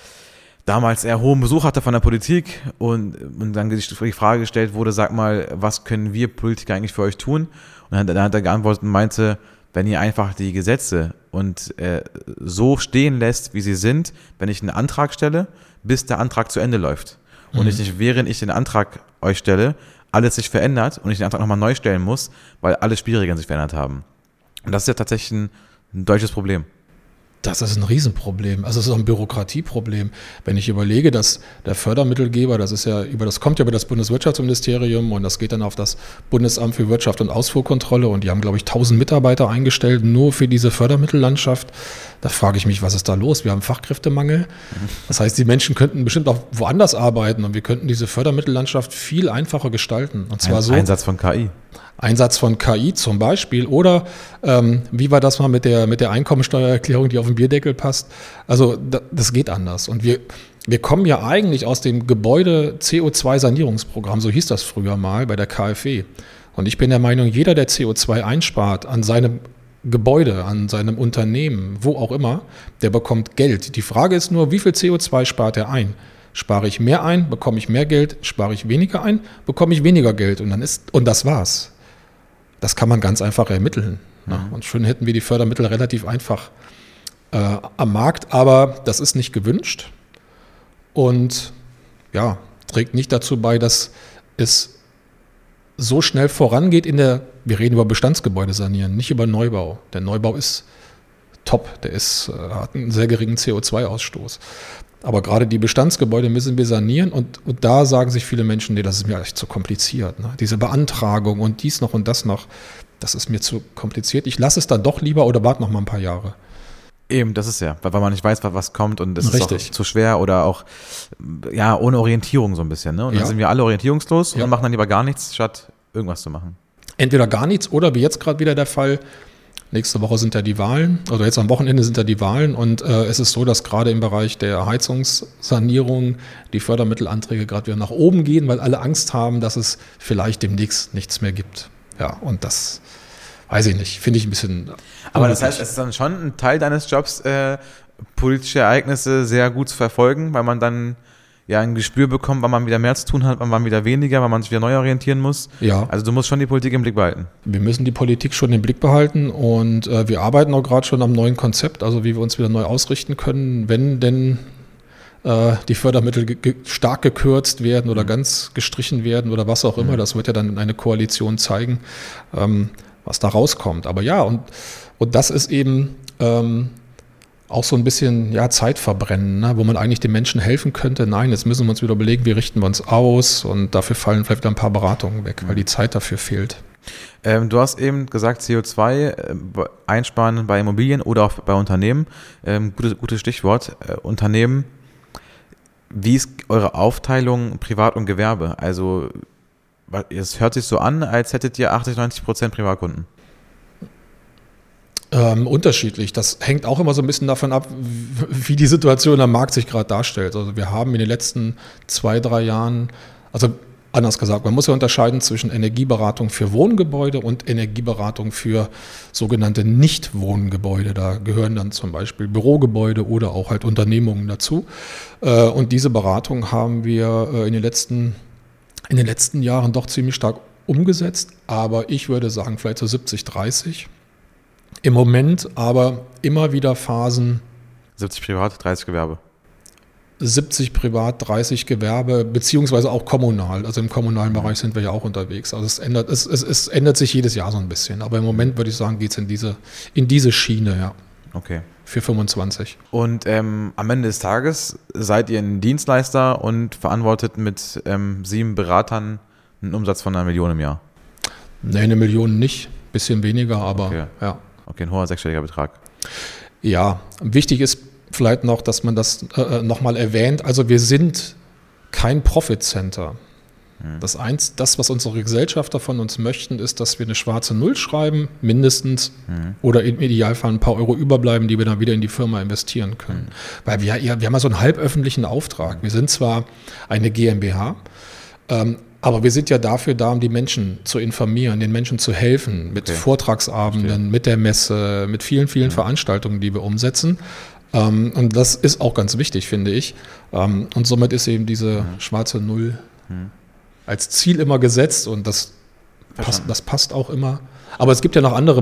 damals er hohen Besuch hatte von der Politik und, und dann die Frage gestellt wurde, sag mal, was können wir Politiker eigentlich für euch tun? Und dann, dann hat er geantwortet und meinte, wenn ihr einfach die Gesetze und äh, so stehen lässt, wie sie sind, wenn ich einen Antrag stelle, bis der Antrag zu Ende läuft. Und mhm. ich nicht, während ich den Antrag euch stelle, alles sich verändert und ich den Antrag nochmal neu stellen muss, weil alle Spielregeln sich verändert haben. Und das ist ja tatsächlich ein, ein deutsches Problem. Das ist ein Riesenproblem. Also es ist auch ein Bürokratieproblem. Wenn ich überlege, dass der Fördermittelgeber, das ist ja über, das kommt ja über das Bundeswirtschaftsministerium und das geht dann auf das Bundesamt für Wirtschaft und Ausfuhrkontrolle und die haben, glaube ich, tausend Mitarbeiter eingestellt, nur für diese Fördermittellandschaft. Da frage ich mich, was ist da los? Wir haben Fachkräftemangel. Das heißt, die Menschen könnten bestimmt auch woanders arbeiten und wir könnten diese Fördermittellandschaft viel einfacher gestalten. Und zwar Ein, so. Einsatz von K I. Einsatz von K I zum Beispiel oder ähm, wie war das mal mit der, mit der Einkommensteuererklärung, die auf den Bierdeckel passt? Also da, das geht anders. Und wir, wir kommen ja eigentlich aus dem Gebäude C O zwei Sanierungsprogramm, so hieß das früher mal bei der K f E. Und ich bin der Meinung, jeder, der C O zwei einspart an seinem Gebäude, an seinem Unternehmen, wo auch immer, der bekommt Geld. Die Frage ist nur, wie viel C O zwei spart er ein? Spare ich mehr ein, bekomme ich mehr Geld, spare ich weniger ein, bekomme ich weniger Geld und dann ist, und das war's. Das kann man ganz einfach ermitteln. Ne? Und schon hätten wir die Fördermittel relativ einfach äh, am Markt, aber das ist nicht gewünscht und ja, trägt nicht dazu bei, dass es so schnell vorangeht in der, wir reden über Bestandsgebäude sanieren, nicht über Neubau. Der Neubau ist top, der ist, äh, hat einen sehr geringen C O zwei Ausstoß. Aber gerade die Bestandsgebäude müssen wir sanieren und, und da sagen sich viele Menschen, nee, das ist mir echt zu kompliziert. Ne? Diese Beantragung und dies noch und das noch, das ist mir zu kompliziert. Ich lasse es dann doch lieber oder warte noch mal ein paar Jahre. Eben, das ist ja, weil man nicht weiß, was kommt und es ist Richtig. auch zu schwer oder auch ja ohne Orientierung so ein bisschen. Ne? Und dann Ja. sind wir alle orientierungslos Ja. und machen dann lieber gar nichts, statt irgendwas zu machen. Entweder gar nichts oder wie jetzt gerade wieder der Fall, Nächste Woche sind ja die Wahlen, oder jetzt am Wochenende sind ja die Wahlen und äh, es ist so, dass gerade im Bereich der Heizungssanierung die Fördermittelanträge gerade wieder nach oben gehen, weil alle Angst haben, dass es vielleicht demnächst nichts mehr gibt. Ja, und das weiß ich nicht, finde ich ein bisschen. Aber das heißt, es ist dann schon ein Teil deines Jobs, äh, politische Ereignisse sehr gut zu verfolgen, weil man dann ja ein Gespür bekommt, wann man wieder mehr zu tun hat, wann man wieder weniger, wann man sich wieder neu orientieren muss. Ja. Also du musst schon die Politik im Blick behalten. Wir müssen die Politik schon im Blick behalten und äh, wir arbeiten auch gerade schon am neuen Konzept, also wie wir uns wieder neu ausrichten können, wenn denn äh, die Fördermittel ge- ge- stark gekürzt werden oder mhm. ganz gestrichen werden oder was auch immer. Mhm. Das wird ja dann eine Koalition zeigen, ähm, was da rauskommt. Aber ja, und, und das ist eben ähm, auch so ein bisschen ja, Zeitverbrennen, ne? Wo man eigentlich den Menschen helfen könnte. Nein, jetzt müssen wir uns wieder überlegen, wie richten wir uns aus und dafür fallen vielleicht wieder ein paar Beratungen weg, weil die Zeit dafür fehlt. Ähm, du hast eben gesagt, C O zwei äh, einsparen bei Immobilien oder auch bei Unternehmen. Ähm, gutes, gutes Stichwort. Äh, Unternehmen, wie ist eure Aufteilung Privat und Gewerbe? Also es hört sich so an, als hättet ihr achtzig, neunzig Prozent Privatkunden. Ähm, unterschiedlich. Das hängt auch immer so ein bisschen davon ab, wie die Situation am Markt sich gerade darstellt. Also wir haben in den letzten zwei, drei Jahren, also anders gesagt, man muss ja unterscheiden zwischen Energieberatung für Wohngebäude und Energieberatung für sogenannte Nicht-Wohngebäude. Da gehören dann zum Beispiel Bürogebäude oder auch halt Unternehmungen dazu. Und diese Beratung haben wir in den letzten, in den letzten Jahren doch ziemlich stark umgesetzt. Aber ich würde sagen, vielleicht so siebzig, dreißig. Im Moment aber immer wieder Phasen. siebzig Privat, dreißig Gewerbe. siebzig Privat, dreißig Gewerbe, beziehungsweise auch kommunal. Also im kommunalen Bereich sind wir ja auch unterwegs. Also es ändert, es, es, es ändert sich jedes Jahr so ein bisschen. Aber im Moment würde ich sagen, geht es in diese, in diese Schiene, ja. Okay. Für fünfundzwanzig. Und ähm, am Ende des Tages seid ihr ein Dienstleister und verantwortet mit ähm, sieben Beratern einen Umsatz von einer Million im Jahr. Nee, eine Million nicht. Bisschen weniger, aber okay. ja. Okay, ein hoher sechsstelliger Betrag. Ja, wichtig ist vielleicht noch, dass man das äh, nochmal erwähnt. Also wir sind kein Profit-Center. Mhm. Das eins, das, was unsere Gesellschafter von uns möchten, ist, dass wir eine schwarze Null schreiben, mindestens, mhm. oder im Idealfall ein paar Euro überbleiben, die wir dann wieder in die Firma investieren können. Mhm. Weil wir, ja, wir haben ja so einen halböffentlichen Auftrag. Wir sind zwar eine GmbH, ähm, aber wir sind ja dafür da, um die Menschen zu informieren, den Menschen zu helfen, mit okay. Vortragsabenden, Verstehe. mit der Messe, mit vielen, vielen ja. Veranstaltungen, die wir umsetzen. Ähm, und das ist auch ganz wichtig, finde ich. Ähm, und somit ist eben diese ja. schwarze Null ja. als Ziel immer gesetzt und das passt, das passt auch immer. Aber es gibt ja noch andere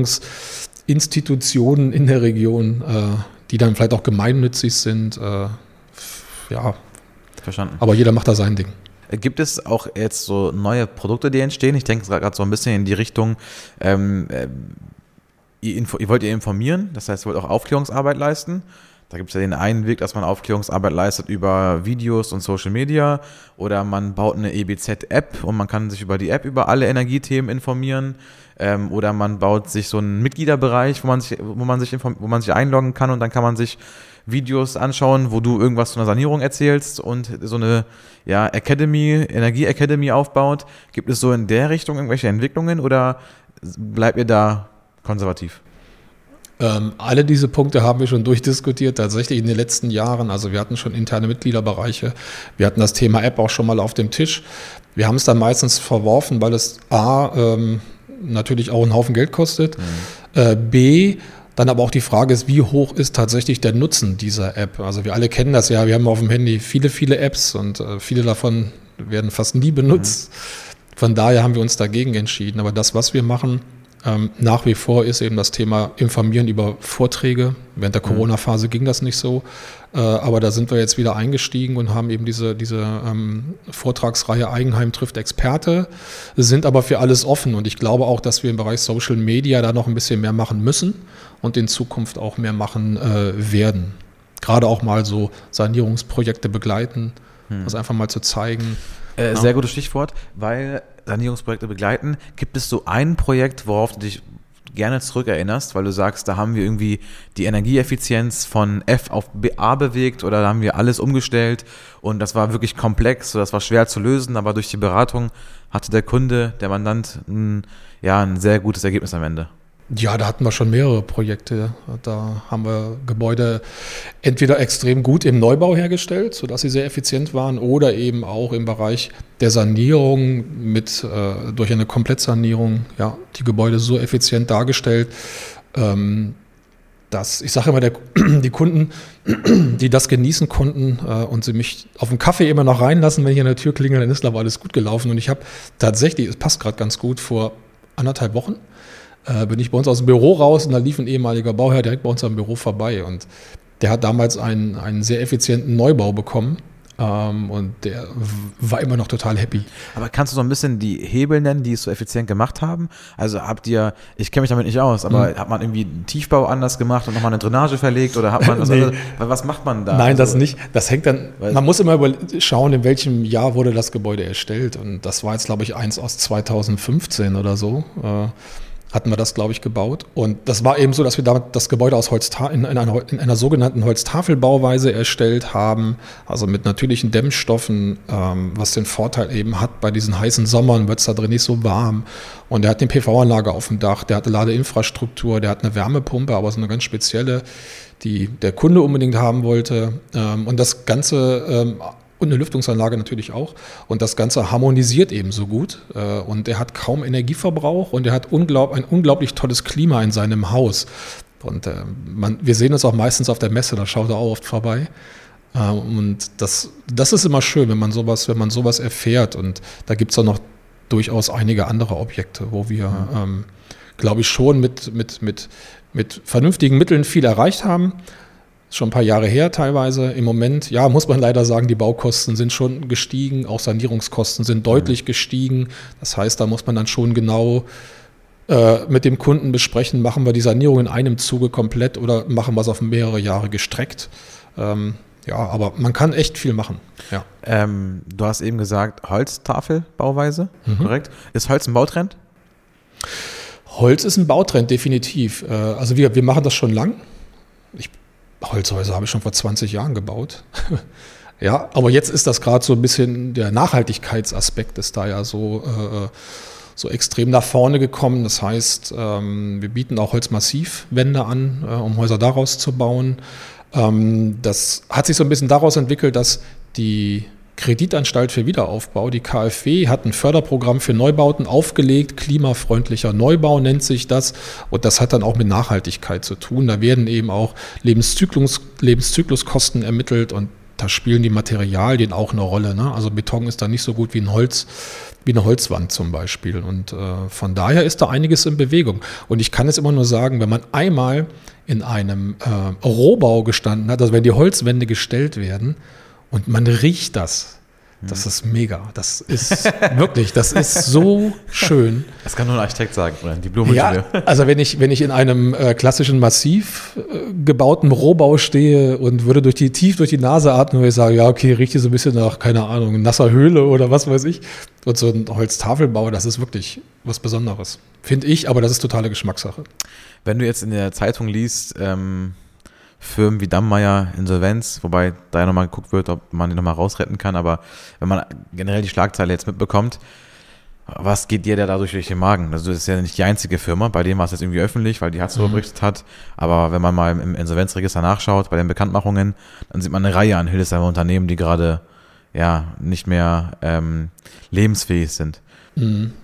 Beratungsinstitutionen in der Region, äh, die dann vielleicht auch gemeinnützig sind. Äh, ja, Verstanden. Aber jeder macht da sein Ding. Gibt es auch jetzt so neue Produkte, die entstehen? Ich denke gerade so ein bisschen in die Richtung, ähm, äh, ihr, info, ihr wollt ihr informieren, das heißt, ihr wollt auch Aufklärungsarbeit leisten. Da gibt es ja den einen Weg, dass man Aufklärungsarbeit leistet über Videos und Social Media oder man baut eine E B Z-App und man kann sich über die App über alle Energiethemen informieren ähm, oder man baut sich so einen Mitgliederbereich, wo man sich, wo man sich, inform- wo man sich einloggen kann und dann kann man sich Videos anschauen, wo du irgendwas zu einer Sanierung erzählst und so eine ja, Academy, Energie-Academy aufbaut. Gibt es so in der Richtung irgendwelche Entwicklungen oder bleibt ihr da konservativ? Ähm, alle diese Punkte haben wir schon durchdiskutiert, tatsächlich in den letzten Jahren. Also wir hatten schon interne Mitgliederbereiche, wir hatten das Thema App auch schon mal auf dem Tisch. Wir haben es dann meistens verworfen, weil es A, ähm, natürlich auch einen Haufen Geld kostet, mhm. äh, B, dann aber auch die Frage ist, wie hoch ist tatsächlich der Nutzen dieser App? Also wir alle kennen das ja, wir haben auf dem Handy viele, viele Apps und äh, viele davon werden fast nie benutzt. Mhm. Von daher haben wir uns dagegen entschieden. Aber das, was wir machen, ähm, nach wie vor ist eben das Thema Informieren über Vorträge. Während der mhm. Corona-Phase ging das nicht so. Äh, aber da sind wir jetzt wieder eingestiegen und haben eben diese, diese ähm, Vortragsreihe Eigenheim trifft Experte, sind aber für alles offen. Und ich glaube auch, dass wir im Bereich Social Media da noch ein bisschen mehr machen müssen und in Zukunft auch mehr machen äh, werden. Gerade auch mal so Sanierungsprojekte begleiten, hm. das einfach mal zu zeigen. Äh, ja. Sehr gutes Stichwort, weil Sanierungsprojekte begleiten. Gibt es so ein Projekt, worauf du dich gerne zurückerinnerst, weil du sagst, da haben wir irgendwie die Energieeffizienz von F auf A bewegt oder da haben wir alles umgestellt und das war wirklich komplex, das war schwer zu lösen, aber durch die Beratung hatte der Kunde, der Mandant, ein, ja, ein sehr gutes Ergebnis am Ende. Ja, da hatten wir schon mehrere Projekte. Da haben wir Gebäude entweder extrem gut im Neubau hergestellt, sodass sie sehr effizient waren, oder eben auch im Bereich der Sanierung mit äh, durch eine Komplettsanierung, ja, die Gebäude so effizient dargestellt, ähm, dass, ich sage immer, der, die Kunden, die das genießen konnten äh, und sie mich auf den Kaffee immer noch reinlassen, wenn ich an der Tür klingel, dann ist aber alles gut gelaufen. Und ich habe tatsächlich, es passt gerade ganz gut, vor anderthalb Wochen äh, bin ich bei uns aus dem Büro raus und da lief ein ehemaliger Bauherr direkt bei uns am Büro vorbei. Und der hat damals einen, einen sehr effizienten Neubau bekommen. Ähm, und der war immer noch total happy. Aber kannst du so ein bisschen die Hebel nennen, die es so effizient gemacht haben? Also habt ihr, ich kenne mich damit nicht aus, aber mhm. hat man irgendwie einen Tiefbau anders gemacht und nochmal eine Drainage verlegt oder hat man was nee. anderes? Was macht man da? Nein, also, das nicht. Das hängt dann, man muss immer schauen, in welchem Jahr wurde das Gebäude erstellt. Und das war jetzt, glaube ich, eins aus zweitausendfünfzehn oder so. Äh, hatten wir das, glaube ich, gebaut. Und das war eben so, dass wir damit das Gebäude aus Holzta- in, in, einer, in einer sogenannten Holztafelbauweise erstellt haben, also mit natürlichen Dämmstoffen, ähm, was den Vorteil eben hat, bei diesen heißen Sommern wird es da drin nicht so warm. Und der hat eine P V-Anlage auf dem Dach, der hat eine Ladeinfrastruktur, der hat eine Wärmepumpe, aber so eine ganz spezielle, die der Kunde unbedingt haben wollte. Ähm, und das Ganze ähm, und eine Lüftungsanlage natürlich auch. Und das Ganze harmonisiert eben so gut. Und er hat kaum Energieverbrauch und er hat unglaub, ein unglaublich tolles Klima in seinem Haus. Und äh, man, wir sehen uns auch meistens auf der Messe, da schaut er auch oft vorbei. Äh, und das, das ist immer schön, wenn man sowas, wenn man sowas erfährt. Und da gibt es auch noch durchaus einige andere Objekte, wo wir, mhm. ähm, glaube ich, schon mit, mit, mit, mit vernünftigen Mitteln viel erreicht haben. Schon ein paar Jahre her teilweise. Im Moment, ja, muss man leider sagen, die Baukosten sind schon gestiegen, auch Sanierungskosten sind deutlich gestiegen. Das heißt, da muss man dann schon genau äh, mit dem Kunden besprechen, machen wir die Sanierung in einem Zuge komplett oder machen wir es auf mehrere Jahre gestreckt. Ähm, ja, aber man kann echt viel machen. Ja. Ähm, du hast eben gesagt, Holztafelbauweise, mhm. korrekt? Ist Holz ein Bautrend? Holz ist ein Bautrend, definitiv. Äh, also wir, wir machen das schon lang. Ich Holzhäuser habe ich schon vor zwanzig Jahren gebaut. Ja, aber jetzt ist das gerade so ein bisschen, der Nachhaltigkeitsaspekt ist da ja so, äh, so extrem nach vorne gekommen. Das heißt, ähm, wir bieten auch Holzmassivwände an, äh, um Häuser daraus zu bauen. Ähm, das hat sich so ein bisschen daraus entwickelt, dass die Kreditanstalt für Wiederaufbau, die K f W, hat ein Förderprogramm für Neubauten aufgelegt, klimafreundlicher Neubau nennt sich das, und das hat dann auch mit Nachhaltigkeit zu tun. Da werden eben auch Lebenszyklus, Lebenszykluskosten ermittelt und da spielen die Materialien auch eine Rolle, ne? Also Beton ist da nicht so gut wie ein Holz, wie eine Holzwand zum Beispiel, und äh, von daher ist da einiges in Bewegung. Und ich kann es immer nur sagen, wenn man einmal in einem äh, Rohbau gestanden hat, also wenn die Holzwände gestellt werden, und man riecht das. Das ist mega. Das ist wirklich, das ist so schön. Das kann nur ein Architekt sagen, oder die Blume. Ja, also wenn ich, wenn ich in einem äh, klassischen massiv äh, gebauten Rohbau stehe und würde durch die, tief durch die Nase atmen, würde ich sagen, ja, okay, riecht hier so ein bisschen nach, keine Ahnung, nasser Höhle oder was weiß ich. Und so ein Holztafelbau, das ist wirklich was Besonderes. Finde ich, aber das ist totale Geschmackssache. Wenn du jetzt in der Zeitung liest, ähm Firmen wie Dammeier, Insolvenz, wobei da ja nochmal geguckt wird, ob man die nochmal rausretten kann, aber wenn man generell die Schlagzeile jetzt mitbekommt, was geht dir da dadurch durch den Magen? Also das ist ja nicht die einzige Firma, bei dem war es jetzt irgendwie öffentlich, weil die Hatz so mhm. berichtet hat, aber wenn man mal im Insolvenzregister nachschaut, bei den Bekanntmachungen, dann sieht man eine Reihe an Hildesheimer Unternehmen, die gerade ja nicht mehr ähm, lebensfähig sind. Mhm.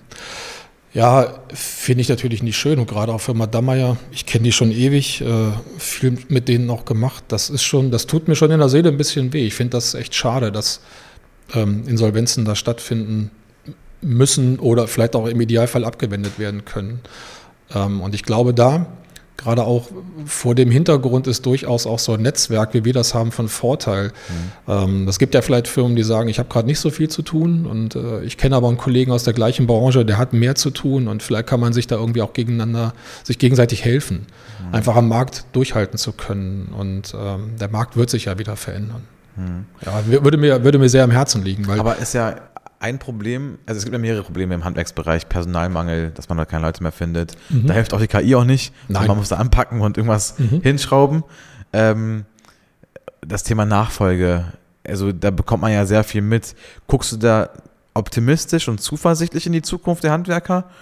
Ja, finde ich natürlich nicht schön, und gerade auch Firma Dammeier, ich kenne die schon ewig, äh, viel mit denen auch gemacht. Das ist schon, das tut mir schon in der Seele ein bisschen weh. Ich finde das echt schade, dass ähm, Insolvenzen da stattfinden müssen oder vielleicht auch im Idealfall abgewendet werden können. Ähm, und ich glaube, da gerade auch vor dem Hintergrund ist durchaus auch so ein Netzwerk, wie wir das haben, von Vorteil. Mhm. Ähm, es gibt ja vielleicht Firmen, die sagen, ich habe gerade nicht so viel zu tun, und äh, ich kenne aber einen Kollegen aus der gleichen Branche, der hat mehr zu tun, und vielleicht kann man sich da irgendwie auch gegeneinander, sich gegenseitig helfen, mhm. einfach am Markt durchhalten zu können, und ähm, der Markt wird sich ja wieder verändern. Mhm. Ja, würde mir, würde mir sehr am Herzen liegen. Weil aber ist ja ein Problem, also es gibt ja mehrere Probleme im Handwerksbereich, Personalmangel, dass man da keine Leute mehr findet. Mhm. Da hilft auch die K I auch nicht. Nein. Man muss da anpacken und irgendwas mhm. hinschrauben. Ähm, das Thema Nachfolge, also da bekommt man ja sehr viel mit. Guckst du da optimistisch und zuversichtlich in die Zukunft der Handwerker?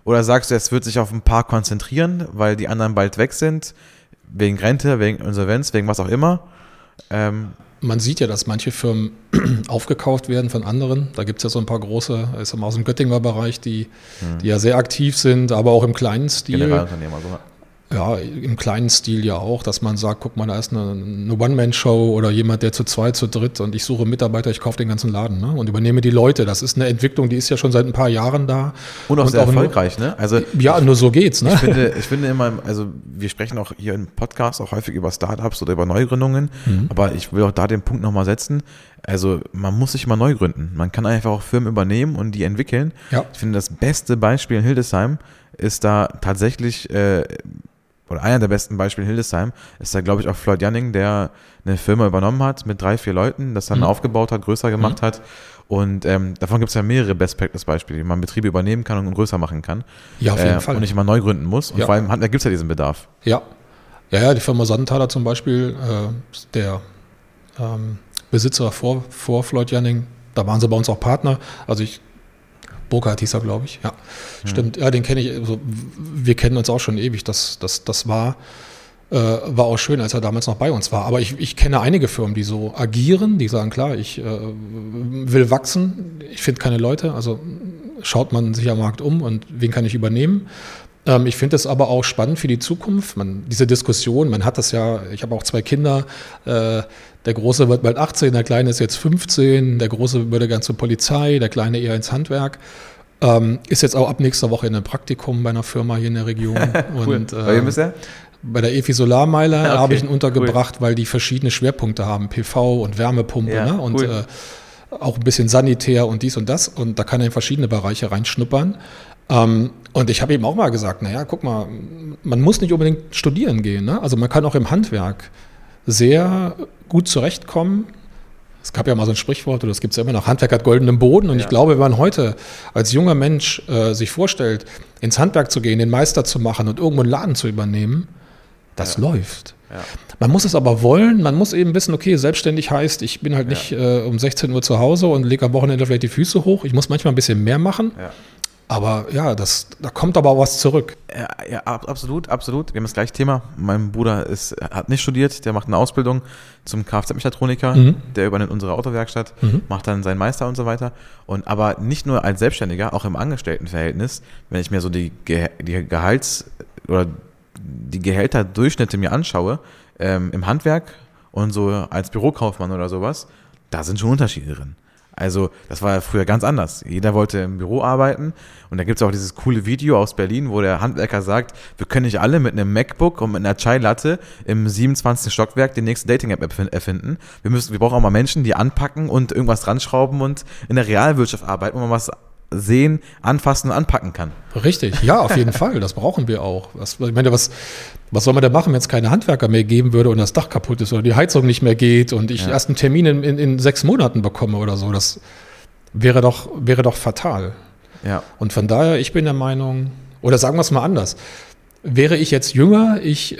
Oder sagst du, es wird sich auf ein paar konzentrieren, weil die anderen bald weg sind, wegen Rente, wegen Insolvenz, wegen was auch immer? Ähm, Man sieht ja, dass manche Firmen aufgekauft werden von anderen. Da gibt es ja so ein paar große, ist aus dem Göttinger Bereich, die, hm. die ja sehr aktiv sind, aber auch im kleinen Stil. Generalunternehmer, so. Ja, im kleinen Stil ja auch, dass man sagt, guck mal, da ist eine, eine One-Man-Show oder jemand, der zu zweit, zu dritt und ich suche Mitarbeiter, ich kaufe den ganzen Laden, ne, und übernehme die Leute. Das ist eine Entwicklung, die ist ja schon seit ein paar Jahren da. Und auch und sehr auch erfolgreich, nur, ne? Also ja, ich, nur so geht's, ne? Ich finde, ich finde immer, also wir sprechen auch hier im Podcast auch häufig über Startups oder über Neugründungen, mhm. aber ich will auch da den Punkt nochmal setzen. Also man muss sich mal neu gründen. Man kann einfach auch Firmen übernehmen und die entwickeln. Ja. Ich finde, das beste Beispiel in Hildesheim ist da tatsächlich äh, oder einer der besten Beispiele in Hildesheim ist da, glaube ich, auch Floyd Janning, der eine Firma übernommen hat mit drei, vier Leuten, das dann mhm. aufgebaut hat, größer gemacht mhm. hat. Und ähm, davon gibt es ja mehrere Best-Practice-Beispiele, wie man Betriebe übernehmen kann und größer machen kann. Ja, auf jeden äh, Fall. Und nicht immer neu gründen muss. Und ja. vor allem da gibt es ja diesen Bedarf. Ja. Ja, ja, die Firma Sonnenthaler zum Beispiel, äh, der ähm, Besitzer vor, vor Floyd Janning, da waren sie bei uns auch Partner. Also ich Burkhardt hieß er, glaube ich. Ja, hm. stimmt. Ja, den kenne ich. Also, wir kennen uns auch schon ewig. Das, das, das war, äh, war auch schön, als er damals noch bei uns war. Aber ich, ich kenne einige Firmen, die so agieren, die sagen, klar, ich äh, will wachsen. Ich finde keine Leute. Also schaut man sich am Markt um und wen kann ich übernehmen. Ähm, ich finde es aber auch spannend für die Zukunft. Man, diese Diskussion, man hat das ja, ich habe auch zwei Kinder. Äh, der Große wird bald achtzehn, der Kleine ist jetzt fünfzehn, der Große würde gern zur Polizei, der Kleine eher ins Handwerk. Ähm, ist jetzt auch ab nächster Woche in einem Praktikum bei einer Firma hier in der Region. Cool. Und, bei wem ist er? Bei der Efi Solarmeiler okay. habe ich ihn untergebracht, cool. weil die verschiedene Schwerpunkte haben, P V und Wärmepumpe, ja, ne? Und cool. äh, auch ein bisschen Sanitär und dies und das. Und da kann er in verschiedene Bereiche reinschnuppern. Ähm, und ich habe ihm auch mal gesagt, naja, guck mal, man muss nicht unbedingt studieren gehen, ne? Also man kann auch im Handwerk sehr gut zurechtkommen. Es gab ja mal so ein Sprichwort, oder das gibt es ja immer noch, Handwerk hat goldenen Boden. Und ja. ich glaube, wenn man heute als junger Mensch äh, sich vorstellt, ins Handwerk zu gehen, den Meister zu machen und irgendwo einen Laden zu übernehmen, das ja. läuft. Ja. Man muss es aber wollen, man muss eben wissen, okay, selbstständig heißt, ich bin halt ja. nicht äh, um sechzehn Uhr zu Hause und lege am Wochenende vielleicht die Füße hoch. Ich muss manchmal ein bisschen mehr machen. Ja. Aber ja, das, da kommt aber auch was zurück. Ja, ja, absolut, absolut. Wir haben das gleiche Thema. Mein Bruder ist, hat nicht studiert, der macht eine Ausbildung zum Kfz-Mechatroniker, mhm. der übernimmt unsere Autowerkstatt, mhm. macht dann seinen Meister und so weiter. Und aber nicht nur als Selbstständiger, auch im Angestelltenverhältnis, wenn ich mir so die, Ge- die Gehalts- oder die Gehälterdurchschnitte mir anschaue, ähm, im Handwerk und so als Bürokaufmann oder sowas, da sind schon Unterschiede drin. Also das war ja früher ganz anders. Jeder wollte im Büro arbeiten und da gibt es auch dieses coole Video aus Berlin, wo der Handwerker sagt, wir können nicht alle mit einem MacBook und mit einer Chai-Latte im siebenundzwanzigsten Stockwerk die nächste Dating-App erfinden. Wir müssen, wir brauchen auch mal Menschen, die anpacken und irgendwas dran schrauben und in der Realwirtschaft arbeiten, wo man was sehen, anfassen und anpacken kann. Richtig, ja, auf jeden Fall. Das brauchen wir auch. Was, ich meine, was, was soll man denn machen, wenn es keine Handwerker mehr geben würde und das Dach kaputt ist oder die Heizung nicht mehr geht und ich ja. erst einen Termin in, in, in sechs Monaten bekomme oder so? Das wäre doch, wäre doch fatal. Ja. Und von daher, ich bin der Meinung, oder sagen wir es mal anders, wäre ich jetzt jünger, ich äh,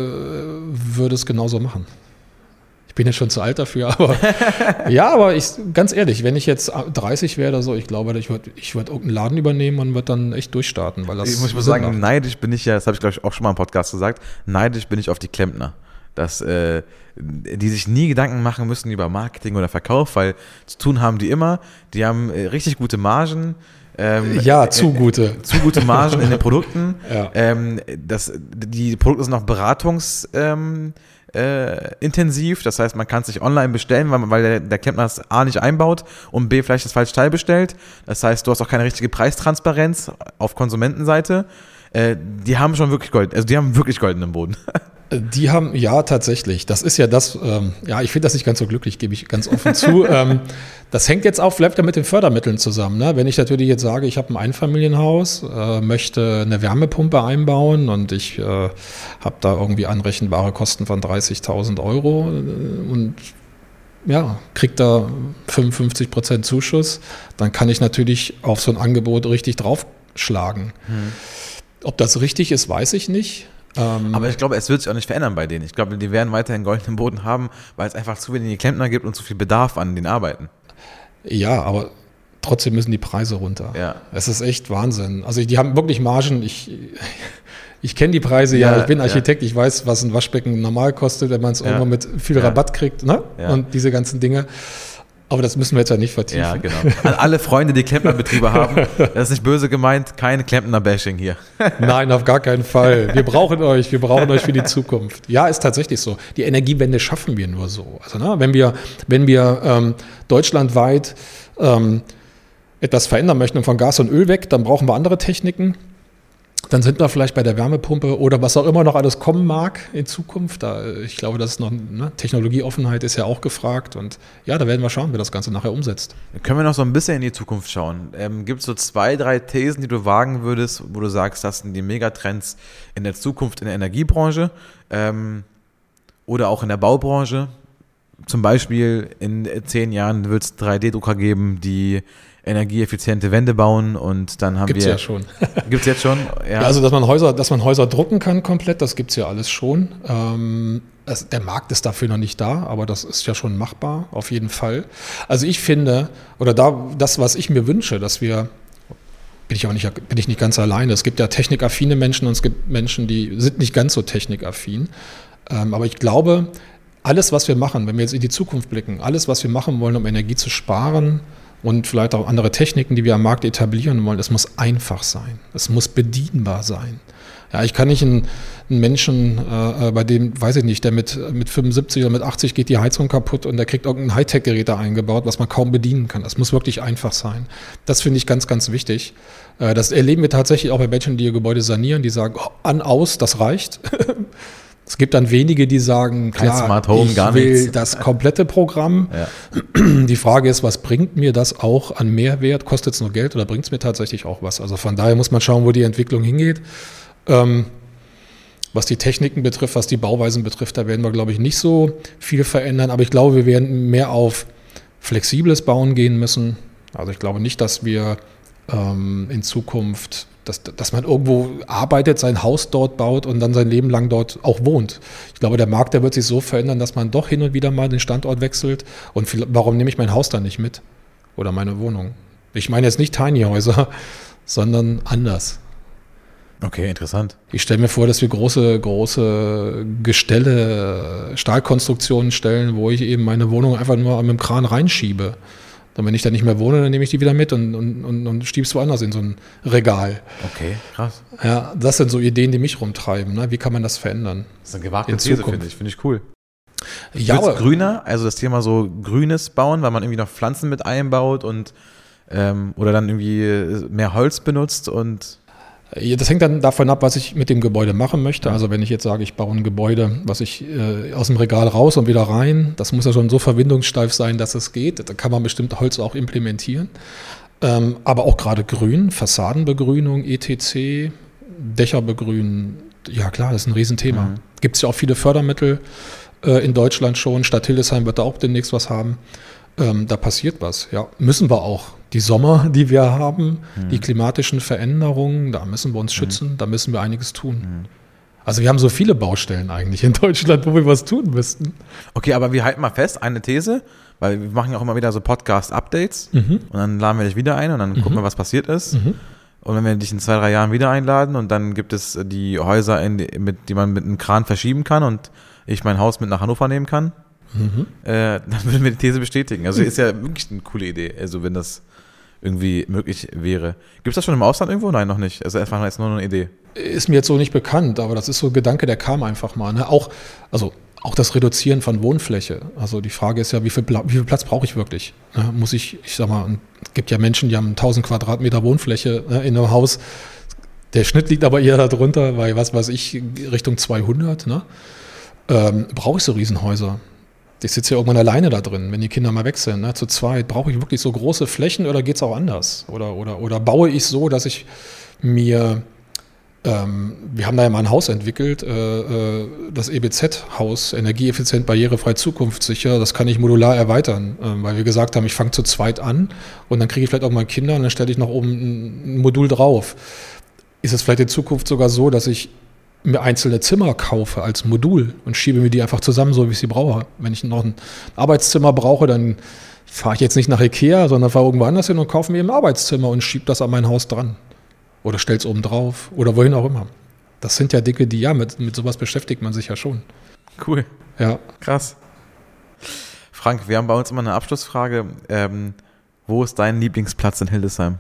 würde es genauso machen. Ich bin jetzt schon zu alt dafür, aber ja, aber ich, ganz ehrlich, wenn ich jetzt dreißig wäre oder so, ich glaube, ich würde ich würd irgendeinen Laden übernehmen und würde dann echt durchstarten. Weil das ich muss mal sagen, macht. neidisch bin ich ja, das habe ich glaube ich auch schon mal im Podcast gesagt, neidisch bin ich auf die Klempner. Dass äh, die sich nie Gedanken machen müssen über Marketing oder Verkauf, weil zu tun haben die immer, die haben äh, richtig gute Margen. Ähm, ja, zu gute. Äh, zu gute Margen in den Produkten. Ja. Ähm, das, die Produkte sind auch beratungs ähm, Äh, intensiv, das heißt, man kann es sich online bestellen, weil, weil der, der Klempner es A nicht einbaut und B vielleicht das falsche Teil bestellt. Das heißt, du hast auch keine richtige Preistransparenz auf Konsumentenseite. Äh, die haben schon wirklich Gold, also die haben wirklich goldenen Boden. Die haben, ja, tatsächlich. Das ist ja das, ähm, ja, ich finde das nicht ganz so glücklich, gebe ich ganz offen zu. ähm, das hängt jetzt auch vielleicht mit den Fördermitteln zusammen. Ne? Wenn ich natürlich jetzt sage, ich habe ein Einfamilienhaus, äh, möchte eine Wärmepumpe einbauen und ich äh, habe da irgendwie anrechenbare Kosten von dreißigtausend Euro äh, und ja, kriege da fünfundfünfzig Prozent Zuschuss, dann kann ich natürlich auf so ein Angebot richtig draufschlagen. Hm. Ob das richtig ist, weiß ich nicht. Aber ich glaube, es wird sich auch nicht verändern bei denen. Ich glaube, die werden weiterhin goldenen Boden haben, weil es einfach zu wenige Klempner gibt und zu viel Bedarf an den Arbeiten. Ja, aber trotzdem müssen die Preise runter. Ja. Es ist echt Wahnsinn. Also die haben wirklich Margen. Ich, ich kenne die Preise, ja, ja, ich bin Architekt, ja. Ich weiß, was ein Waschbecken normal kostet, wenn man es ja. irgendwo mit viel ja. Rabatt kriegt, ne? Ja. Und diese ganzen Dinge. Aber das müssen wir jetzt ja nicht vertiefen. Ja, genau. An alle Freunde, die Klempnerbetriebe haben, das ist nicht böse gemeint, kein Klempner-Bashing hier. Nein, auf gar keinen Fall. Wir brauchen euch, wir brauchen euch für die Zukunft. Ja, ist tatsächlich so. Die Energiewende schaffen wir nur so. Also, ne, wenn wir, wenn wir ähm, deutschlandweit ähm, etwas verändern möchten von Gas und Öl weg, dann brauchen wir andere Techniken. Dann sind wir vielleicht bei der Wärmepumpe oder was auch immer noch alles kommen mag in Zukunft. Da, ich glaube, das ist noch, ne, Technologieoffenheit ist ja auch gefragt. Und ja, da werden wir schauen, wie das Ganze nachher umsetzt. Können wir noch so ein bisschen in die Zukunft schauen? Ähm, gibt es so zwei, drei Thesen, die du wagen würdest, wo du sagst, das sind die Megatrends in der Zukunft in der Energiebranche ähm, oder auch in der Baubranche? Zum Beispiel in zehn Jahren wird es drei D Drucker geben, die energieeffiziente Wände bauen und dann haben gibt's wir... Gibt's ja schon. Gibt's jetzt schon? Ja. Ja, also dass man Häuser, dass man Häuser drucken kann komplett, das gibt's ja alles schon. Ähm, das, der Markt ist dafür noch nicht da, aber das ist ja schon machbar, auf jeden Fall. Also ich finde, oder da das, was ich mir wünsche, dass wir, bin ich auch nicht, bin ich nicht ganz alleine, es gibt ja technikaffine Menschen und es gibt Menschen, die sind nicht ganz so technikaffin. Ähm, aber ich glaube, alles, was wir machen, wenn wir jetzt in die Zukunft blicken, alles, was wir machen wollen, um Energie zu sparen, und vielleicht auch andere Techniken, die wir am Markt etablieren wollen. Es muss einfach sein. Es muss bedienbar sein. Ja, ich kann nicht einen, einen Menschen, äh, bei dem, weiß ich nicht, der mit, mit fünfundsiebzig oder mit achtzig geht die Heizung kaputt und der kriegt irgendein Hightech-Gerät da eingebaut, was man kaum bedienen kann. Das muss wirklich einfach sein. Das finde ich ganz, ganz wichtig. Äh, das erleben wir tatsächlich auch bei Menschen, die ihr Gebäude sanieren, die sagen, oh, an, aus, das reicht. Es gibt dann wenige, die sagen, klar, Smart Home, ich gar will nichts. Das komplette Programm. Ja. Die Frage ist, was bringt mir das auch an Mehrwert? Kostet es nur Geld oder bringt es mir tatsächlich auch was? Also von daher muss man schauen, wo die Entwicklung hingeht. Ähm, was die Techniken betrifft, was die Bauweisen betrifft, da werden wir, glaube ich, nicht so viel verändern. Aber ich glaube, wir werden mehr auf flexibles Bauen gehen müssen. Also ich glaube nicht, dass wir ähm, in Zukunft... Dass, dass man irgendwo arbeitet, sein Haus dort baut und dann sein Leben lang dort auch wohnt. Ich glaube, der Markt, der wird sich so verändern, dass man doch hin und wieder mal den Standort wechselt. Und viel, warum nehme ich mein Haus dann nicht mit? Oder meine Wohnung? Ich meine jetzt nicht Tiny-Häuser, sondern anders. Okay, interessant. Ich stelle mir vor, dass wir große, große Gestelle, Stahlkonstruktionen stellen, wo ich eben meine Wohnung einfach nur mit dem Kran reinschiebe. Und wenn ich da nicht mehr wohne, dann nehme ich die wieder mit und, und, und, und schiebe es woanders in so ein Regal. Okay, krass. Ja, das sind so Ideen, die mich rumtreiben. Ne? Wie kann man das verändern? Das ist eine gewagte These, finde ich. Finde ich cool. Ja, aber grüner, also das Thema so Grünes bauen, weil man irgendwie noch Pflanzen mit einbaut und ähm, oder dann irgendwie mehr Holz benutzt und das hängt dann davon ab, was ich mit dem Gebäude machen möchte. Also wenn ich jetzt sage, ich baue ein Gebäude, was ich äh, aus dem Regal raus und wieder rein, das muss ja schon so verbindungssteif sein, dass es geht. Da kann man bestimmt Holz auch implementieren. Ähm, aber auch gerade Grün, Fassadenbegrünung, et cetera, Dächer begrünen, ja klar, das ist ein Riesenthema. Mhm. Gibt es ja auch viele Fördermittel äh, in Deutschland schon. Stadt Hildesheim wird da auch demnächst was haben. Ähm, da passiert was, ja. Müssen wir auch. Die Sommer, die wir haben, mhm. die klimatischen Veränderungen, da müssen wir uns schützen, mhm. da müssen wir einiges tun. Mhm. Also wir haben so viele Baustellen eigentlich in Deutschland, wo wir was tun müssten. Okay, aber wir halten mal fest, eine These, weil wir machen ja auch immer wieder so Podcast-Updates mhm. und dann laden wir dich wieder ein und dann mhm. gucken wir, was passiert ist. Mhm. Und wenn wir dich in zwei, drei Jahren wieder einladen und dann gibt es die Häuser, in die, mit, die man mit einem Kran verschieben kann und ich mein Haus mit nach Hannover nehmen kann, mhm. äh, dann würden wir die These bestätigen. Also ist ja wirklich eine coole Idee, also wenn das irgendwie möglich wäre. Gibt es das schon im Ausland irgendwo? Nein, noch nicht. Also einfach jetzt nur eine Idee. Ist mir jetzt so nicht bekannt, aber das ist so ein Gedanke, der kam einfach mal. Ne? Auch, also auch das Reduzieren von Wohnfläche. Also die Frage ist ja, wie viel, wie viel Platz brauche ich wirklich? Ne? Muss ich, ich sag mal, es gibt ja Menschen, die haben tausend Quadratmeter Wohnfläche, ne, in einem Haus. Der Schnitt liegt aber eher darunter, weil was weiß ich, Richtung zweihundert. Ne? Ähm, brauche ich so Riesenhäuser? Ich sitze ja irgendwann alleine da drin, wenn die Kinder mal weg sind. Ne? Zu zweit, brauche ich wirklich so große Flächen oder geht es auch anders? Oder, oder, oder baue ich so, dass ich mir, ähm, wir haben da ja mal ein Haus entwickelt, äh, das E B Z-Haus, energieeffizient, barrierefrei, zukunftssicher, das kann ich modular erweitern, äh, weil wir gesagt haben, ich fange zu zweit an und dann kriege ich vielleicht auch mal Kinder und dann stelle ich noch oben ein, ein Modul drauf. Ist es vielleicht in Zukunft sogar so, dass ich mir einzelne Zimmer kaufe als Modul und schiebe mir die einfach zusammen, so wie ich sie brauche. Wenn ich noch ein Arbeitszimmer brauche, dann fahre ich jetzt nicht nach Ikea, sondern fahre irgendwo anders hin und kaufe mir ein Arbeitszimmer und schiebe das an mein Haus dran. Oder stell's oben drauf oder wohin auch immer. Das sind ja Dinge, die, ja, mit, mit sowas beschäftigt man sich ja schon. Cool. Ja. Krass. Frank, wir haben bei uns immer eine Abschlussfrage. Ähm, wo ist dein Lieblingsplatz in Hildesheim?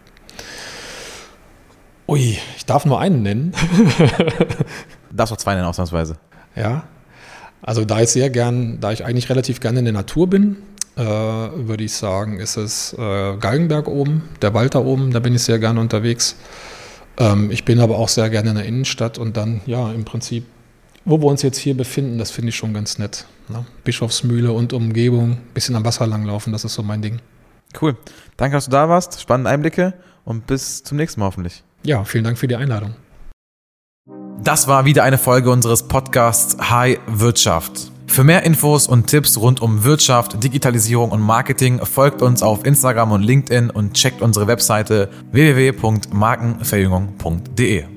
Ui, ich darf nur einen nennen. Du darfst auch zwei nennen, ausnahmsweise. Ja, also da ich sehr gern, da ich eigentlich relativ gerne in der Natur bin, äh, würde ich sagen, ist es äh, Galgenberg oben, der Wald da oben, da bin ich sehr gerne unterwegs. Ähm, ich bin aber auch sehr gerne in der Innenstadt und dann, ja, im Prinzip, wo wir uns jetzt hier befinden, das finde ich schon ganz nett. Ne? Bischofsmühle und Umgebung, bisschen am Wasser langlaufen, das ist so mein Ding. Cool. Danke, dass du da warst. Spannende Einblicke und bis zum nächsten Mal hoffentlich. Ja, vielen Dank für die Einladung. Das war wieder eine Folge unseres Podcasts Hi Wirtschaft. Für mehr Infos und Tipps rund um Wirtschaft, Digitalisierung und Marketing folgt uns auf Instagram und LinkedIn und checkt unsere Webseite w w w punkt markenverjüngung punkt de.